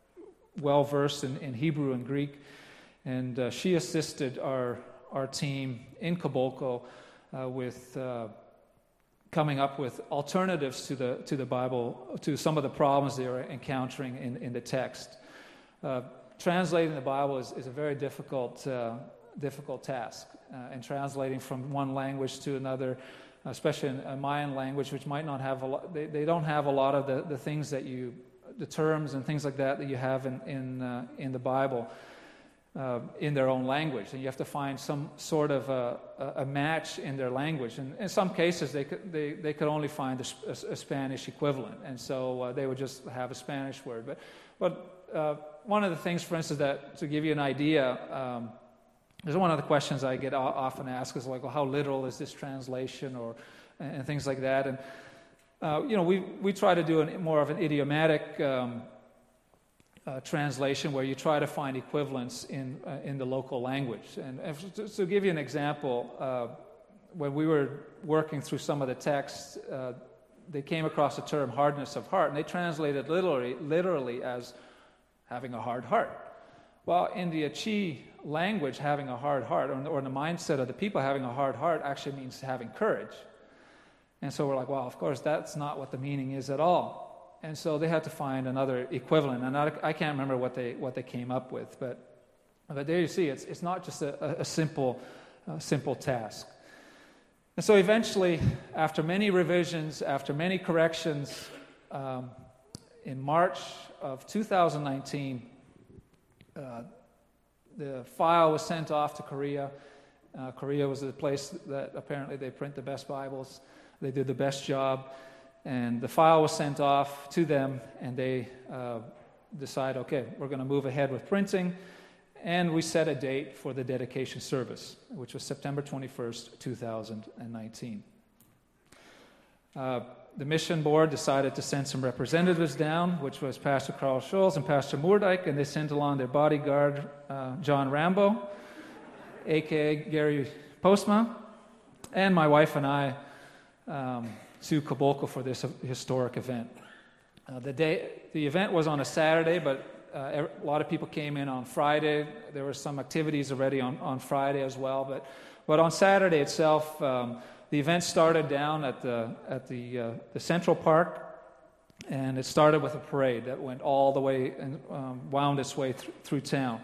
well versed in, in Hebrew and Greek. And uh, she assisted our our team in Caboclo uh, with uh, coming up with alternatives to the to the Bible, to some of the problems they were encountering in, in the text. Uh, translating the Bible is, is a very difficult uh, difficult task, uh, and translating from one language to another, especially in a Mayan language, which might not have a lot. They, they don't have a lot of the, the things that you, the terms and things like that that you have in in uh, in the Bible. Uh, in their own language, and you have to find some sort of a, a match in their language. And in some cases, they could they, they could only find a, a, a Spanish equivalent, and so uh, they would just have a Spanish word. But but uh, one of the things, for instance, that to give you an idea, um, there's one of the questions I get often asked is like, well, how literal is this translation, or and things like that. And uh, you know, we we try to do an, more of an idiomatic Um, Uh, translation where you try to find equivalents in uh, in the local language. And if, to, to give you an example, uh, when we were working through some of the texts, uh, they came across the term hardness of heart, and they translated literally, literally as having a hard heart. Well, in the Achi language, having a hard heart, or, or in the mindset of the people, having a hard heart actually means having courage. And so we're like, well, of course, that's not what the meaning is at all. And so they had to find another equivalent, and I, I can't remember what they what they came up with, but but there you see, it's it's not just a, a simple uh, simple task. And so eventually, after many revisions, after many corrections, um, in March of two thousand nineteen, uh, the file was sent off to Korea. Uh, Korea was the place that apparently they print the best Bibles. They did the best job. And the file was sent off to them, and they uh, decide, okay, we're going to move ahead with printing. And we set a date for the dedication service, which was September twenty-first, two thousand nineteen. Uh, the mission board decided to send some representatives down, which was Pastor Carl Scholz and Pastor Moerdijk, and they sent along their bodyguard, uh, John Rambo, a k a. Gary Postma, and my wife and I, um, to Caboclo for this historic event. Uh, the day, the event was on a Saturday, but uh, a lot of people came in on Friday. There were some activities already on, on Friday as well, but but on Saturday itself, um, the event started down at the at the uh, the Central Park, and it started with a parade that went all the way and um, wound its way th- through town.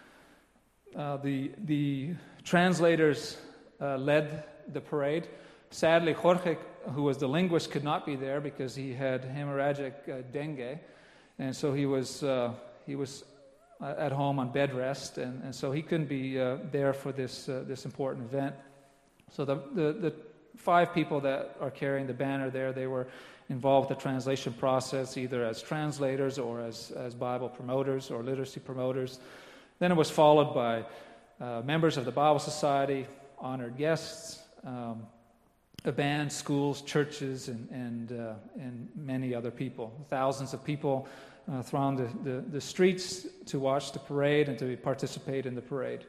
Uh, the the translators uh, led the parade. Sadly, Jorge, who was the linguist, could not be there because he had hemorrhagic uh, dengue, and so he was uh, he was uh, at home on bed rest, and, and so he couldn't be uh, there for this uh, this important event. So the, the the five people that are carrying the banner there, they were involved with the translation process, either as translators or as as Bible promoters or literacy promoters. Then it was followed by uh, members of the Bible Society, honored guests, um, a band, schools, churches, and and, uh, and many other people. Thousands of people uh, thronged the, the, the streets to watch the parade and to participate in the parade.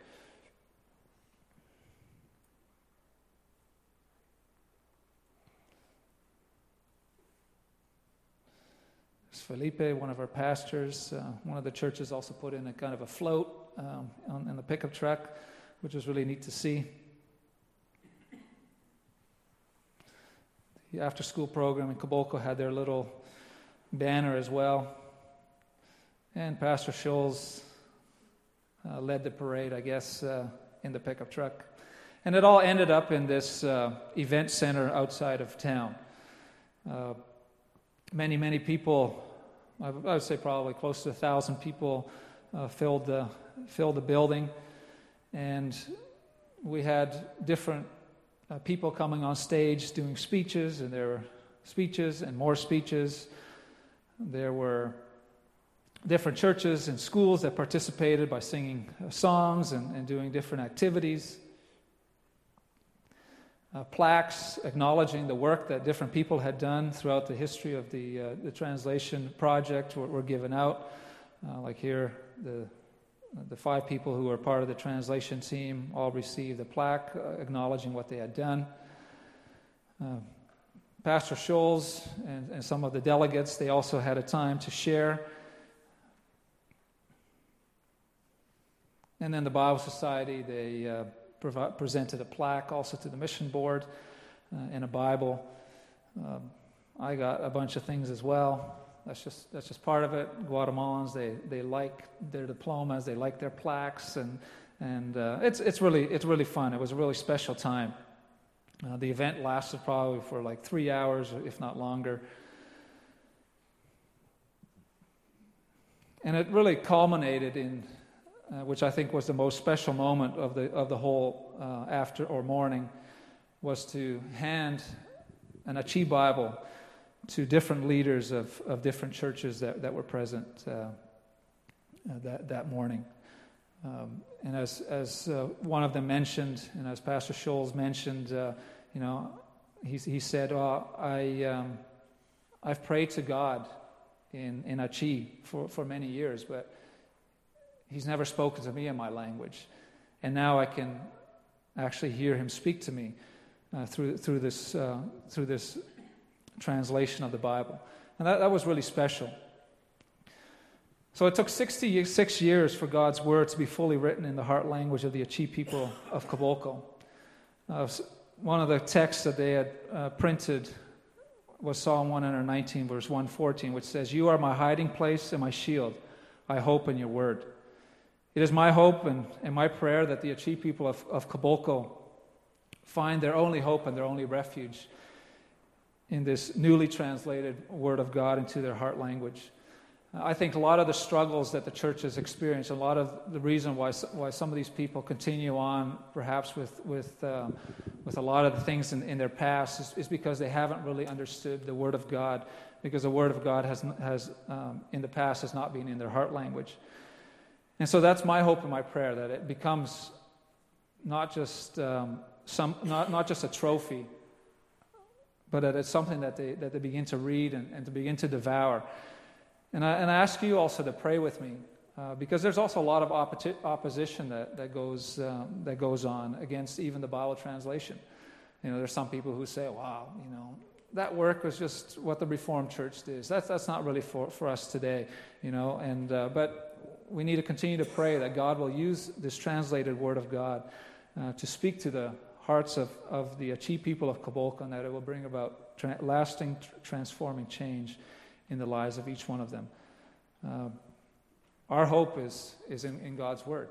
Felipe, one of our pastors, uh, one of the churches also put in a kind of a float um, on, in the pickup truck, which was really neat to see. The after-school program in Caboclo had their little banner as well. And Pastor Scholes uh, led the parade, I guess, uh, in the pickup truck. And it all ended up in this uh, event center outside of town. Uh, many, many people, I would say probably close to a thousand people uh, filled the filled the building, and we had different uh, people coming on stage doing speeches, and there were speeches and more speeches. There were different churches and schools that participated by singing uh, songs and, and doing different activities. Uh, plaques acknowledging the work that different people had done throughout the history of the uh, the translation project were, were given out. Uh, like here, the the five people who were part of the translation team all received a plaque uh, acknowledging what they had done. Uh, Pastor Scholes and, and some of the delegates, they also had a time to share. And then the Bible Society, they uh, Provi- presented a plaque also to the mission board uh, and a Bible. Um, I got a bunch of things as well. That's just that's just part of it. Guatemalans, they they like their diplomas, they like their plaques, and and uh, it's it's really it's really fun. It was a really special time. Uh, the event lasted probably for like three hours, if not longer, and it really culminated in. Uh, which I think was the most special moment of the of the whole uh, after or morning, was to hand an Achi Bible to different leaders of, of different churches that, that were present uh, uh, that that morning. Um, and as as uh, one of them mentioned, and as Pastor Scholes mentioned, uh, you know, he he said, "Oh, I um, I've prayed to God in in Achi for, for many years, but He's never spoken to me in my language, and now I can actually hear Him speak to me uh, through through this uh, through this translation of the Bible." And that, that was really special. So it took sixty-six years for God's Word to be fully written in the heart language of the Achi people of Caboclo. Uh, one of the texts that they had uh, printed was Psalm one nineteen, verse one fourteen, which says, "You are my hiding place and my shield. I hope in your word." It is my hope and, and my prayer that the Achi people of, of Caboclo find their only hope and their only refuge in this newly translated Word of God into their heart language. Uh, I think a lot of the struggles that the church has experienced, a lot of the reason why why some of these people continue on, perhaps with with uh, with a lot of the things in, in their past, is, is because they haven't really understood the Word of God, because the Word of God has has um, in the past has not been in their heart language. And so that's my hope and my prayer, that it becomes not just um, some, not, not just a trophy, but that it's something that they that they begin to read and, and to begin to devour. And I, and I ask you also to pray with me, uh, because there's also a lot of oppo- opposition that that goes um, that goes on against even the Bible translation. You know, there's some people who say, "Wow, you know, that work was just what the Reformed Church did. That's that's not really for, for us today." You know, and uh, but. We need to continue to pray that God will use this translated Word of God uh, to speak to the hearts of, of the Achi people of Caboclo, and that it will bring about tra- lasting, tr- transforming change in the lives of each one of them. Uh, our hope is is in, in God's Word.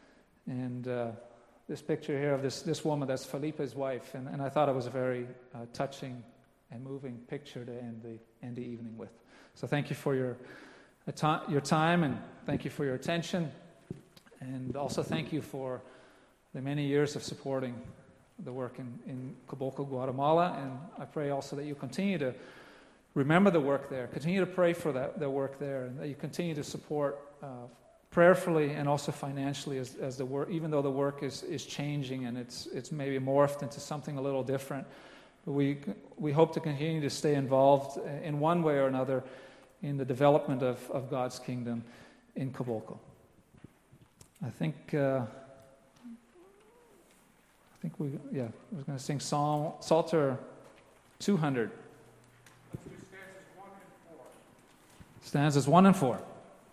And uh, this picture here of this, this woman, that's Felipe's wife, and, and I thought it was a very uh, touching and moving picture to end the, end the evening with. So thank you for your your time, and thank you for your attention, and also thank you for the many years of supporting the work in, in Caboclo, Guatemala, and I pray also that you continue to remember the work there, continue to pray for that the work there, and that you continue to support uh, prayerfully and also financially as, as the work, even though the work is, is changing and it's it's maybe morphed into something a little different. But we we hope to continue to stay involved in one way or another in the development of, of God's kingdom in Kabulko. I think uh, I think we yeah I was going to sing Psalm Psalter two hundred. Stanzas one and four.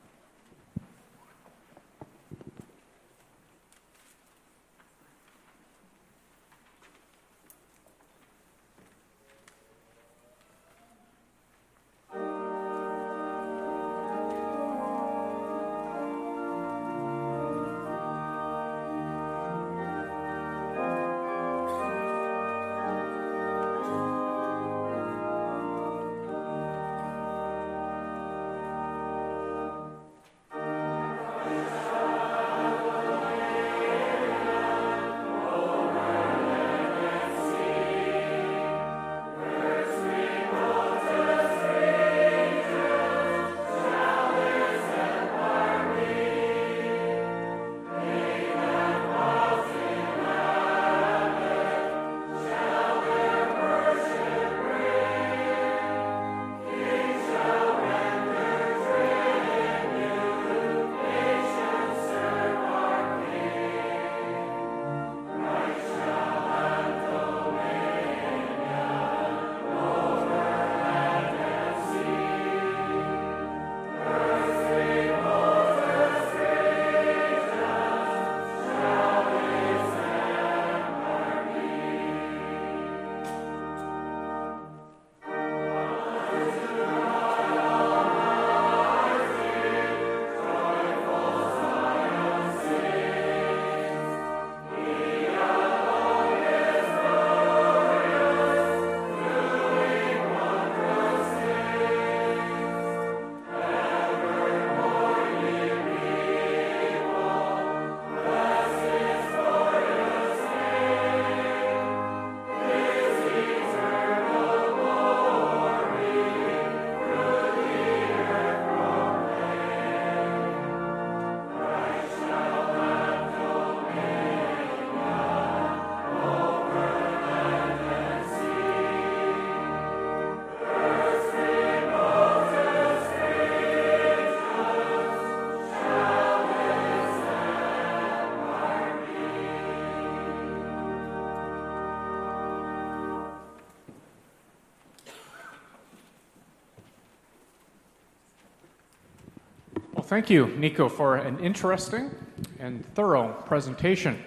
Thank you, Nico, for an interesting and thorough presentation.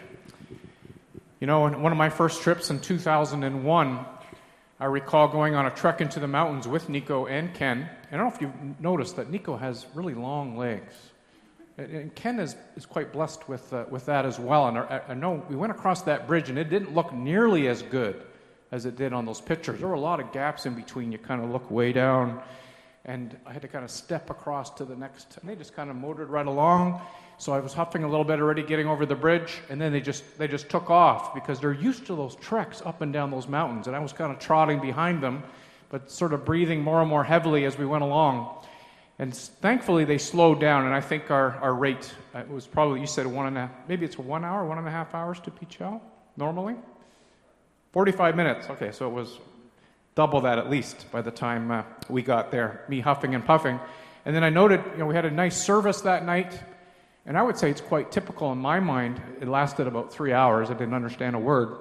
You know, in one of my first trips in two thousand one, I recall going on a trek into the mountains with Nico and Ken. I don't know if you've noticed that Nico has really long legs. And Ken is, is quite blessed with uh, with that as well. And I, I know we went across that bridge, and it didn't look nearly as good as it did on those pictures. There were a lot of gaps in between. You kind of look way down. And I had to kind of step across to the next, and they just kind of motored right along. So I was huffing a little bit already getting over the bridge, and then they just they just took off because they're used to those treks up and down those mountains. And I was kind of trotting behind them, but sort of breathing more and more heavily as we went along. And thankfully they slowed down, and I think our, our rate uh, was probably, you said one and a half, maybe it's one hour, one and a half hours to Pichel, normally? forty-five minutes, okay, so it was double that at least by the time uh, we got there, me huffing and puffing. And then I noted, you know, we had a nice service that night, and I would say it's quite typical in my mind. It lasted about three hours. I didn't understand a word.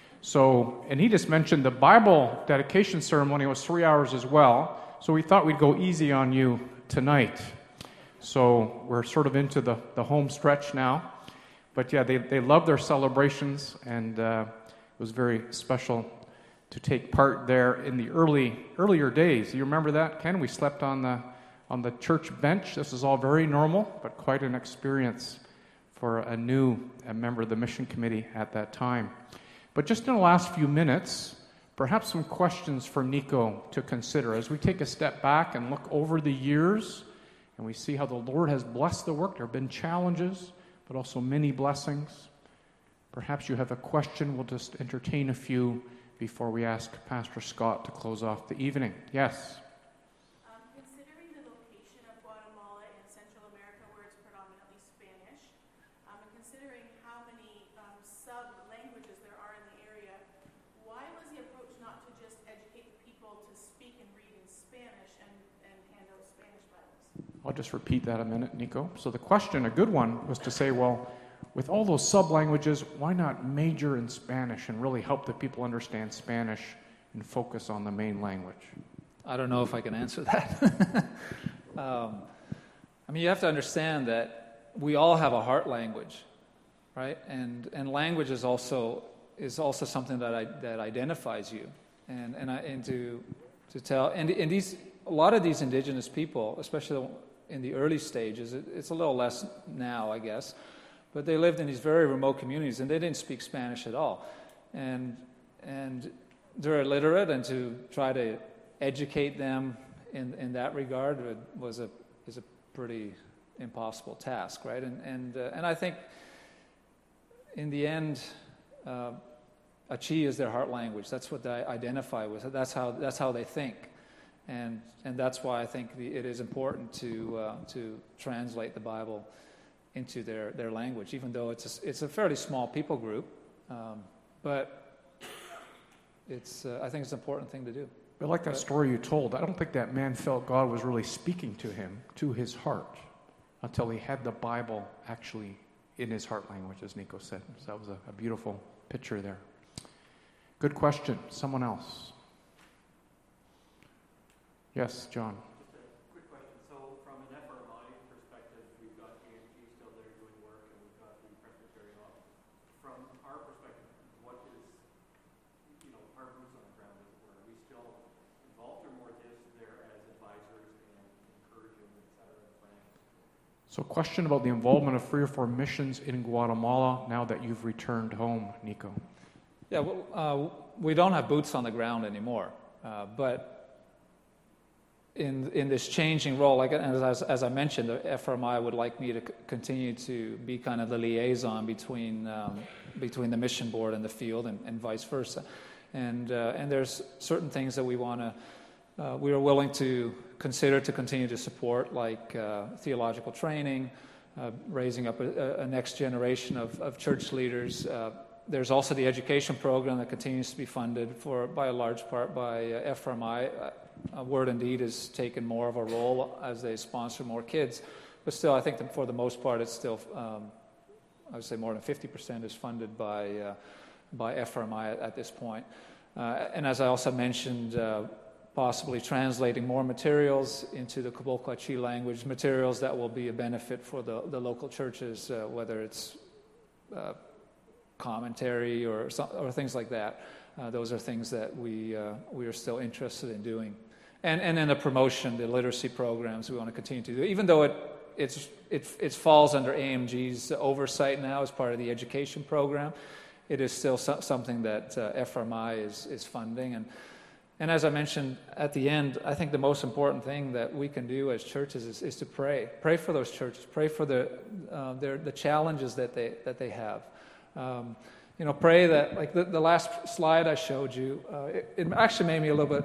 So, and he just mentioned the Bible dedication ceremony was three hours as well, so we thought we'd go easy on you tonight. So we're sort of into the, the home stretch now. But yeah, they, they loved their celebrations, and uh, it was very special to take part there in the early earlier days. You remember that, Ken? We slept on the on the church bench. This is all very normal, but quite an experience for a new a member of the mission committee at that time. But just in the last few minutes, perhaps some questions for Nico to consider as we take a step back and look over the years and we see how the Lord has blessed the work. There have been challenges, but also many blessings. Perhaps you have a question. We'll just entertain a few before we ask Pastor Scott to close off the evening. Yes? Um, considering the location of Guatemala in Central America, where it's predominantly I'll just repeat that a minute, Nico. So the question, a good one, was to say, well, with all those sub-languages, why not major in Spanish and really help the people understand Spanish and focus on the main language? I don't know if I can answer that. um, I mean, you have to understand that we all have a heart language, right? And and language is also is also something that I, that identifies you, and and I and to to tell and and these a lot of these indigenous people, especially in the early stages, it, it's a little less now, I guess, but they lived in these very remote communities and they didn't speak Spanish at all, and and they're illiterate, and to try to educate them in in that regard was a is a pretty impossible task, right? And and uh, and I think in the end, uh, Achi is their heart language. That's what they identify with. That's how that's how they think, and and that's why I think the, it is important to uh, to translate the Bible into their, their language, even though it's a, it's a fairly small people group, um, but it's uh, I think it's an important thing to do. But like that story you told, I don't think that man felt God was really speaking to him, to his heart, until he had the Bible actually in his heart language, as Nico said. So that was a, a beautiful picture there. Good question. Someone else? Yes, John. Just a quick question. So from an F R M I perspective, we've got A M G still there doing work, and we've got the Presbyterian office. From our perspective, what is, you know, our boots on the ground, as it were? Are we still involved, or more just there as advisors and encouraging, et cetera, and planning? So question about the involvement of Free Reformed Missions in Guatemala now that you've returned home, Nico. Yeah, well, uh, we don't have boots on the ground anymore, uh, but in in this changing role, like as, as I mentioned, the F R M I would like me to c- continue to be kind of the liaison between um, between the mission board and the field, and, and vice versa. And uh, and there's certain things that we want to, uh, we are willing to consider to continue to support, like uh, theological training, uh, raising up a, a next generation of, of church leaders. Uh, There's also the education program that continues to be funded for by a large part by uh, F R M I. Uh, Word and Deed has taken more of a role as they sponsor more kids, but still, I think that for the most part, it's still um, I would say more than fifty percent is funded by uh, by F R M I at, at this point. Uh, and as I also mentioned, uh, possibly translating more materials into the Caboclo Achi language, materials that will be a benefit for the the local churches, uh, whether it's uh, commentary or or things like that. Uh, those are things that we uh, we are still interested in doing, and and then the promotion, the literacy programs we want to continue to do, even though it it's it it falls under A M G's oversight now as part of the education program. It is still so, something that uh, F R M I is is funding, and and as I mentioned at the end, I think the most important thing that we can do as churches is, is to pray, pray for those churches, pray for the uh, their the challenges that they that they have. Um, you know, pray that, like the, the last slide I showed you, uh, it, it actually made me a little bit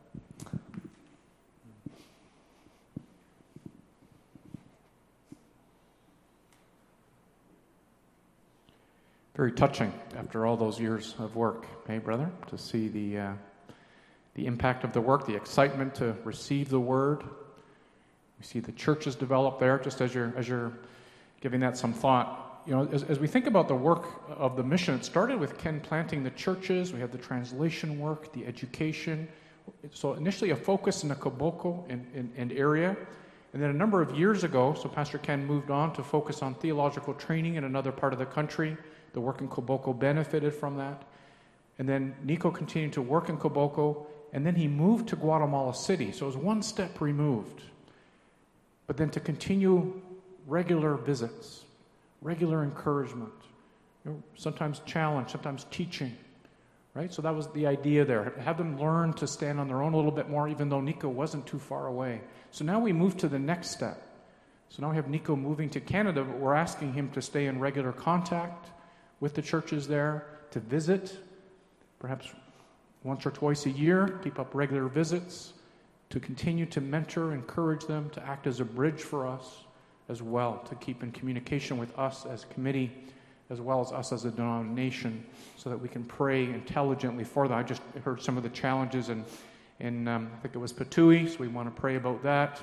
very touching after all those years of work, hey, brother, to see the uh, the impact of the work, the excitement to receive the word. We see the churches develop there, just as you're as you're giving that some thought. You know, as, as we think about the work of the mission, it started with Ken planting the churches. We have the translation work, the education. So initially a focus in the Caboclo and, and, and area. And then a number of years ago, so Pastor Ken moved on to focus on theological training in another part of the country. The work in Caboclo benefited from that. And then Nico continued to work in Caboclo, and then he moved to Guatemala City. So it was one step removed. But then to continue regular visits, regular encouragement, you know, sometimes challenge, sometimes teaching, right? So that was the idea there. Have them learn to stand on their own a little bit more, even though Nico wasn't too far away. So now we move to the next step. So now we have Nico moving to Canada, but we're asking him to stay in regular contact with the churches there, to visit, perhaps once or twice a year, keep up regular visits, to continue to mentor, encourage them, to act as a bridge for us as well, to keep in communication with us as a committee, as well as us as a denomination, so that we can pray intelligently for them. I just heard some of the challenges in, in um, I think it was Patui, so we want to pray about that.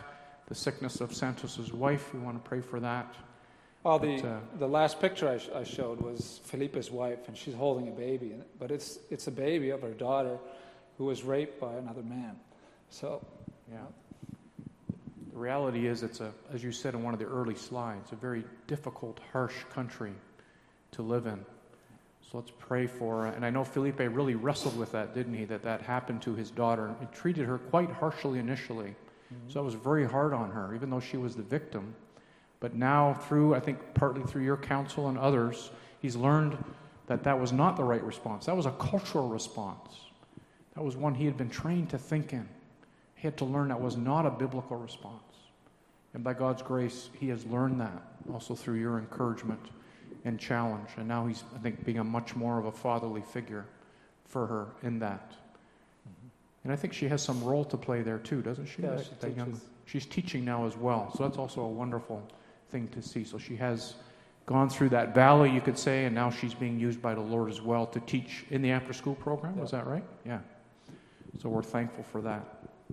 the sickness of Santos's wife. We want to pray for that. Well, the, But, uh, the last picture I, sh- I showed was Felipe's wife, and she's holding a baby. But it's it's a baby of her daughter who was raped by another man. So, Yeah. The reality is, it's a, as you said in one of the early slides, a very difficult, harsh country to live in. So let's pray for her. And I know Felipe really wrestled with that, didn't he? That that happened to his daughter. It treated her quite harshly initially. Mm-hmm. So it was very hard on her, even though she was the victim. But now, through, I think, partly through your counsel and others, he's learned that that was not the right response. That was a cultural response. That was one he had been trained to think in. He had to learn that was not a biblical response. And by God's grace, he has learned that also through your encouragement and challenge. And now he's, I think, being a much more of a fatherly figure for her in that. Mm-hmm. And I think she has some role to play there too, doesn't she? Yeah, that, she that young, teaches. she's teaching now as well. So that's also a wonderful thing to see. So she has gone through that valley, you could say, and now she's being used by the Lord as well to teach in the after-school program. Yeah. Was that right? Yeah. So we're thankful for that.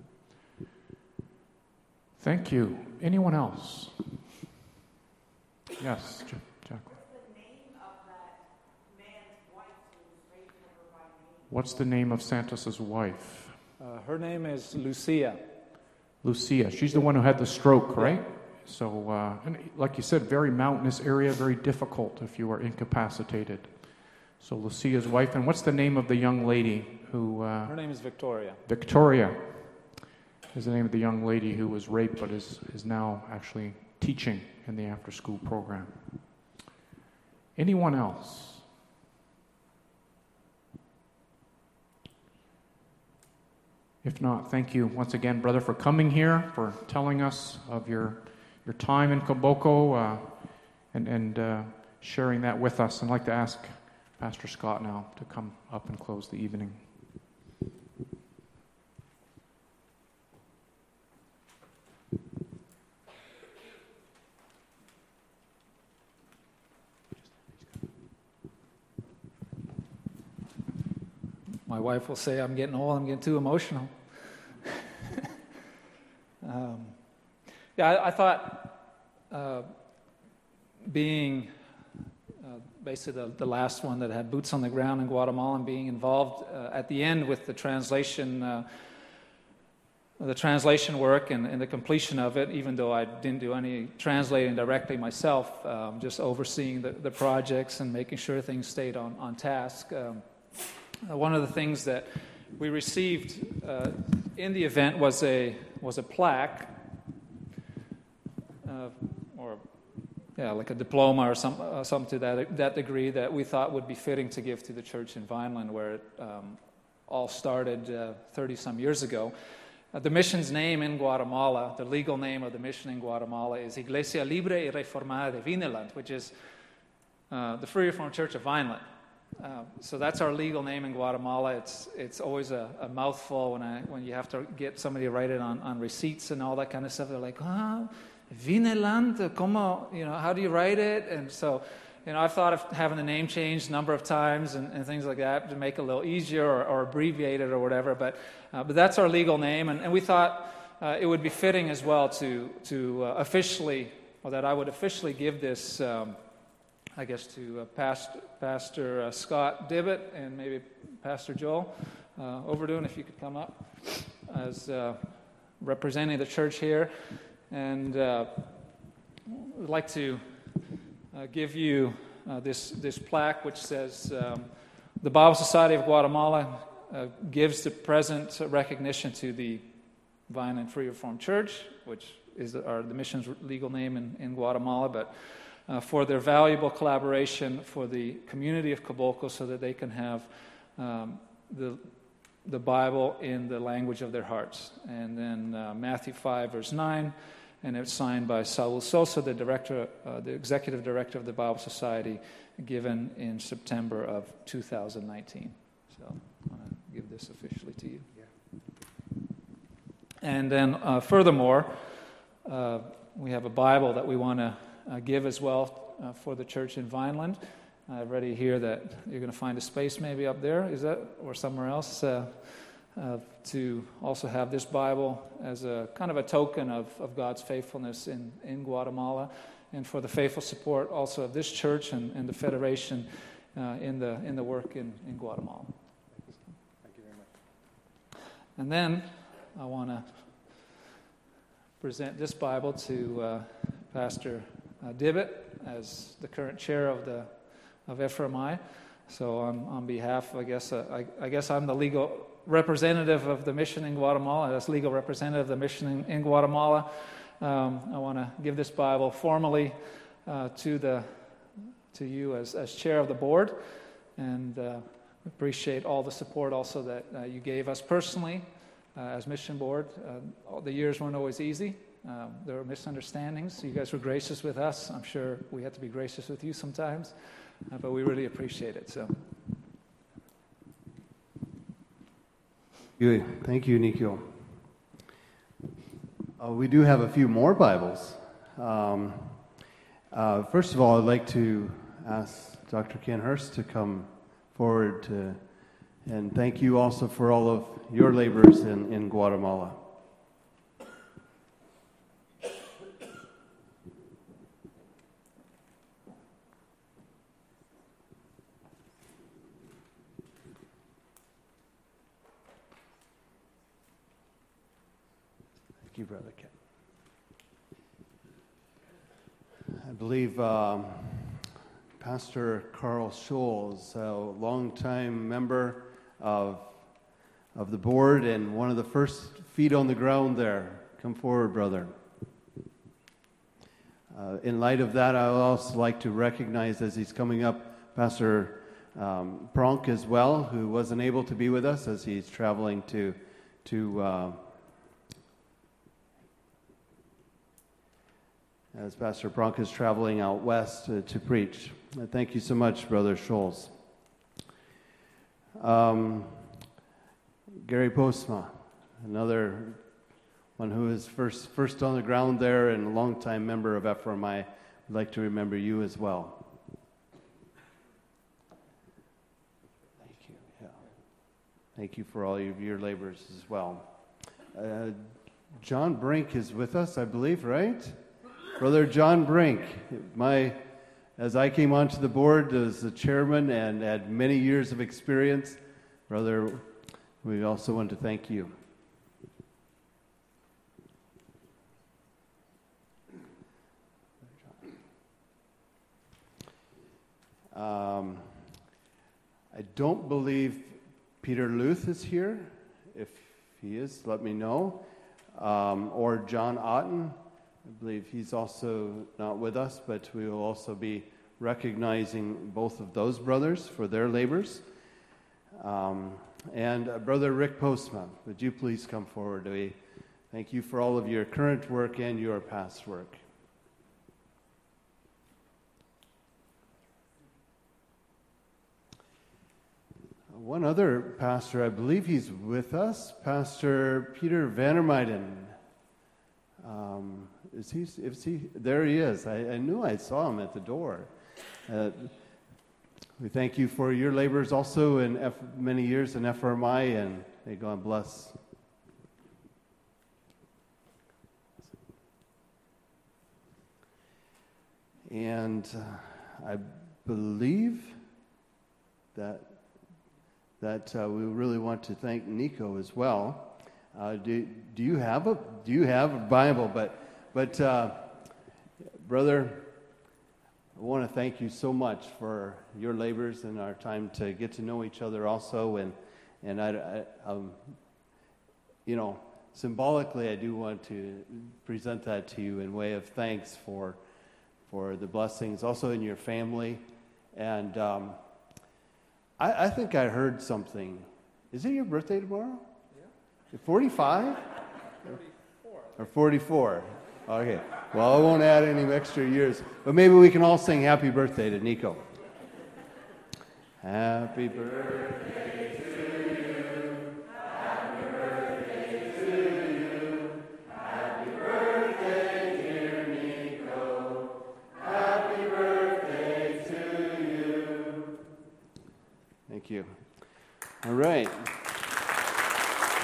Thank you. Anyone else? Yes, Ja- Jacqueline. What's the name of Santos's wife? uh, her name is Lucia. Lucia. She's the one who had the stroke, right? So, uh, and like you said, very mountainous area, very difficult if you are incapacitated. So Lucia's wife. And what's the name of the young lady who... Uh, Her name is Victoria. Victoria is the name of the young lady who was raped but is, is now actually teaching in the after-school program. Anyone else? If not, thank you once again, brother, for coming here, for telling us of your your time in Kaboko, uh, and, and uh, sharing that with us. I'd like to ask Pastor Scott now to come up and close the evening. My wife will say I'm getting old, I'm getting too emotional. um, yeah, I, I thought uh, being uh, basically the, the last one that had boots on the ground in Guatemala and being involved uh, at the end with the translation uh, the translation work and, and the completion of it, even though I didn't do any translating directly myself, um, just overseeing the, the projects and making sure things stayed on, on task. Um, Uh, one of the things that we received uh, in the event was a was a plaque, uh, or yeah, like a diploma or some uh, something to that that degree that we thought would be fitting to give to the church in Vineland, where it um, all started thirty uh, some years ago. Uh, the mission's name in Guatemala, the legal name of the mission in Guatemala, is Iglesia Libre y Reformada de Vineland, which is uh, the Free Reformed Church of Vineland. Uh, so that's our legal name in Guatemala. It's it's always a, a mouthful when I when you have to get somebody to write it on, on receipts and all that kind of stuff. They're like, ah, Vineland, como, you know, how do you write it? And so, you know, I've thought of having the name changed a number of times and, and things like that to make it a little easier or, or abbreviate it or whatever. But uh, but that's our legal name, and, and we thought uh, it would be fitting as well to to uh, officially, or that I would officially give this. Um, I guess to uh, past, Pastor uh, Scott Dibbett and maybe Pastor Joel uh, Overdoon, if you could come up as uh, representing the church here. And uh, I'd like to uh, give you uh, this, this plaque which says, um, the Bible Society of Guatemala uh, gives the present recognition to the Vineland Free Reformed Church, which is the, our, the mission's legal name in, in Guatemala, but Uh, for their valuable collaboration for the community of Kaboko so that they can have um, the the Bible in the language of their hearts. And then uh, Matthew five, verse nine, and it's signed by Saul Sosa, the director, uh, the executive director of the Bible Society, given in September of two thousand nineteen. So I want to give this officially to you. Yeah. And then uh, furthermore, uh, we have a Bible that we want to Uh, give as well uh, for the church in Vineland. I already hear that you're going to find a space maybe up there, is that, or somewhere else? Uh, uh, to also have this Bible as a kind of a token of, of God's faithfulness in, in Guatemala, and for the faithful support also of this church and, and the Federation uh, in the in the work in, in Guatemala. Thank you very much. And then I want to present this Bible to uh, Pastor uh, Dibbett as the current chair of the of F R M I. So on, on behalf, I guess uh, I, I guess I'm the legal representative of the mission in Guatemala. As legal representative of the mission in, in Guatemala, um, I want to give this Bible formally uh, to the to you as as chair of the board, and uh, appreciate all the support also that uh, you gave us personally uh, as mission board. Uh, all the years weren't always easy. Um, there were misunderstandings. You guys were gracious with us. I'm sure we had to be gracious with you sometimes, uh, but we really appreciate it. So. Good. Thank you, Nico. Uh, we do have a few more Bibles. Um, uh, first of all, I'd like to ask Doctor Ken Hurst to come forward to, and thank you also for all of your labors in, in Guatemala. Thank you, Brother Ken. I believe um, Pastor Carl Scholes, a longtime member of of the board and one of the first feet on the ground there. Come forward, brother. Uh, in light of that, I would also like to recognize as he's coming up, Pastor um, Pronk as well, who wasn't able to be with us as he's traveling to to. Uh, as Pastor Pronk is traveling out west to, to preach. Uh, thank you so much, Brother Scholes. Um, Gary Postma, another one who is first first on the ground there and a longtime member of F R M I. I'd like to remember you as well. Thank you. Yeah. Thank you for all of your labors as well. Uh, John Brink is with us, I believe, right? Brother John Brink, my, as I came onto the board as the chairman and had many years of experience, brother, we also want to thank you. Um, I don't believe Peter Luth is here. If he is, let me know. Um, or John Otten. I believe he's also not with us, but we will also be recognizing both of those brothers for their labors. Um, and uh, Brother Rick Postma, would you please come forward? We thank you for all of your current work and your past work. One other pastor, I believe he's with us, Pastor Peter Vandermeyden. Um, Is he, is he, there he is. I, I knew I saw him at the door. Uh, we thank you for your labors also in F, many years in F R M I, and may God bless. And uh, I believe that that uh, we really want to thank Nico as well. Uh, do do you have a do you have a Bible? But But, uh, brother, I want to thank you so much for your labors and our time to get to know each other also. And, and I, I um, you know, symbolically, I do want to present that to you in way of thanks for, for the blessings, also in your family. And um, I, I think I heard something. Is it your birthday tomorrow? Yeah. forty-five? forty-four. Or forty-four. Okay, well, I won't add any extra years, but maybe we can all sing happy birthday to Nico. Happy birthday to you, happy birthday to you, happy birthday, dear Nico, happy birthday to you. Thank you. All right.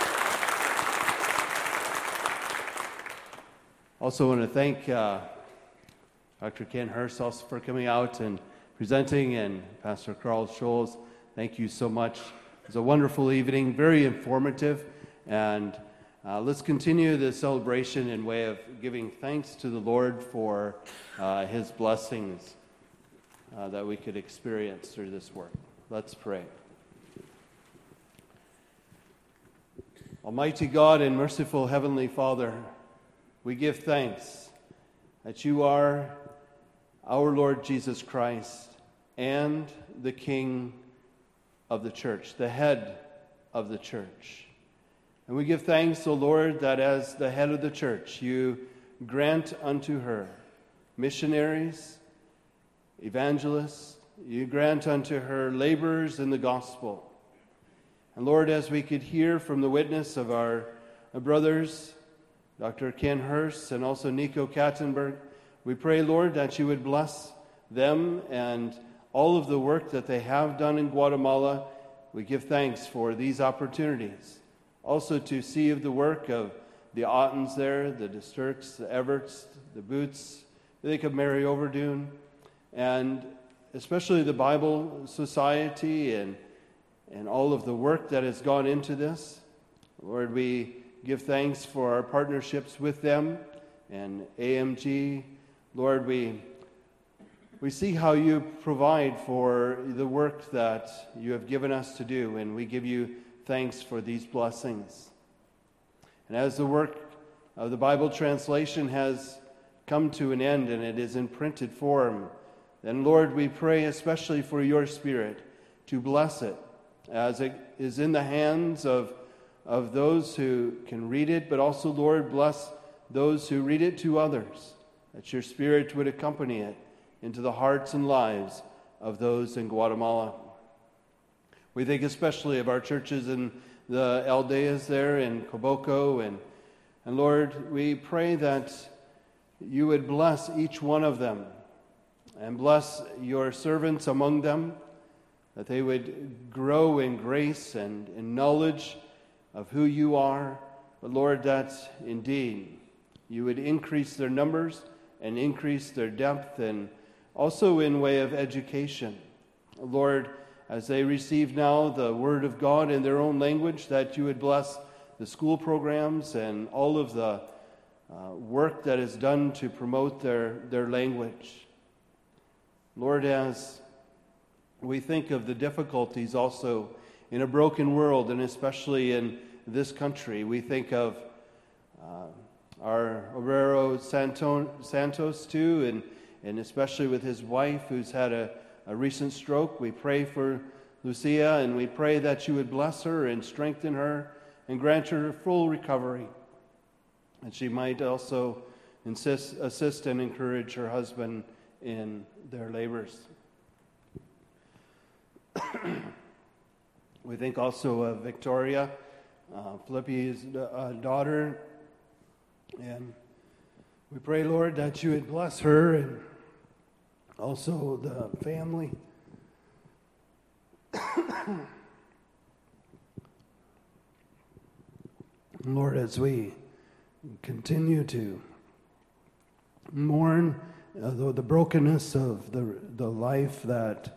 Also want to thank uh, Doctor Ken Hurst also for coming out and presenting, and Pastor Carl Scholes. Thank you so much. It was a wonderful evening, very informative, and uh, let's continue the celebration in way of giving thanks to the Lord for uh, His blessings uh, that we could experience through this work. Let's pray. Almighty God and merciful Heavenly Father, we give thanks that you are our Lord Jesus Christ and the King of the church, the head of the church. And we give thanks, O Lord, that as the head of the church, you grant unto her missionaries, evangelists, you grant unto her laborers in the gospel. And Lord, as we could hear from the witness of our brothers, Doctor Ken Hurst and also Nico Katzenberg, we pray, Lord, that you would bless them and all of the work that they have done in Guatemala. We give thanks for these opportunities. Also to see of the work of the Ottens there, the Disturks, the Everts, the Boots, I think of Mary Overdoon, and especially the Bible Society and and all of the work that has gone into this. Lord, we give thanks for our partnerships with them and A M G. Lord, we we see how you provide for the work that you have given us to do, and we give you thanks for these blessings. And as the work of the Bible translation has come to an end and it is in printed form, then, Lord, we pray especially for your Spirit to bless it, as it is in the hands of, of those who can read it, but also, Lord, bless those who read it to others, that your Spirit would accompany it into the hearts and lives of those in Guatemala. We think especially of our churches in the Aldeas there in Coboco, and, and Lord, we pray that you would bless each one of them and bless your servants among them, that they would grow in grace and in knowledge of who you are. But Lord, that indeed you would increase their numbers and increase their depth, and also in way of education. Lord, as they receive now the Word of God in their own language, that you would bless the school programs and all of the uh, work that is done to promote their, their language. Lord, as we think of the difficulties also in a broken world, and especially in this country, we think of uh, our Obrero Santo, Santos too, and, and especially with his wife who's had a, a recent stroke. We pray for Lucia, and we pray that you would bless her and strengthen her and grant her full recovery, that she might also insist, assist and encourage her husband in their labors. We think also of Victoria, uh, Philippi's uh, daughter, and we pray, Lord, that you would bless her and also the family. Lord, as we continue to mourn uh, the, the brokenness of the the life that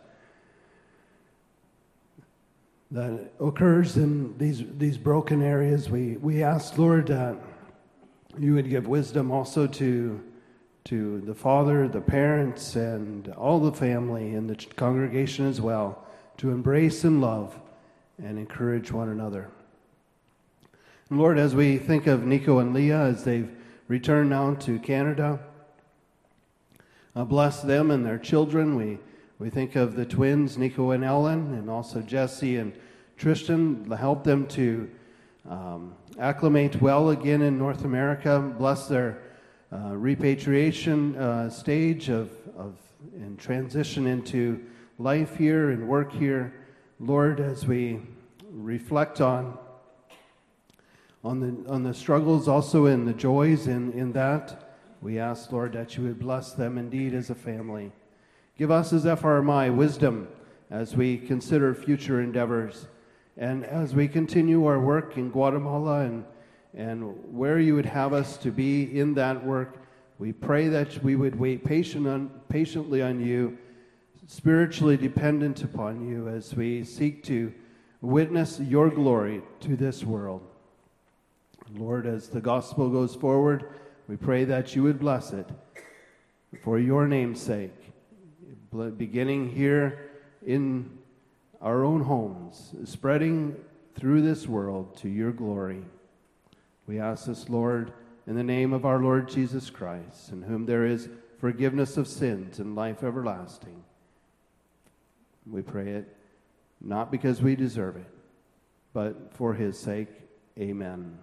that occurs in these these broken areas, we, we ask, Lord, that you would give wisdom also to to the father, the parents, and all the family and the congregation as well, to embrace and love and encourage one another. And Lord, as we think of Nico and Leah as they've returned now to Canada, uh, bless them and their children. We We think of the twins, Nico and Ellen, and also Jesse and Tristan. Help them to um, acclimate well again in North America. Bless their uh, repatriation uh, stage of, of and transition into life here and work here. Lord, as we reflect on on the on the struggles, also in the joys in, in that, we ask, Lord, that you would bless them indeed as a family. Give us as F R M I wisdom as we consider future endeavors, and as we continue our work in Guatemala and, and where you would have us to be in that work. We pray that we would wait patient on, patiently on you, spiritually dependent upon you as we seek to witness your glory to this world. Lord, as the gospel goes forward, we pray that you would bless it for your name's sake, beginning here in our own homes, spreading through this world to your glory. We ask this, Lord, in the name of our Lord Jesus Christ, in whom there is forgiveness of sins and life everlasting. We pray it not because we deserve it, but for his sake. Amen.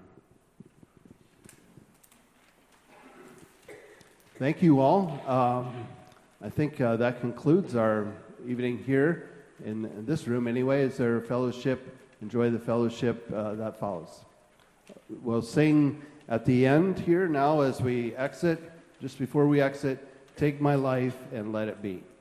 Thank you all. Um, I think uh, that concludes our evening here in, in this room. Anyway, is there fellowship? Enjoy the fellowship uh, that follows. We'll sing at the end here now as we exit. Just before we exit, take my life and let it be.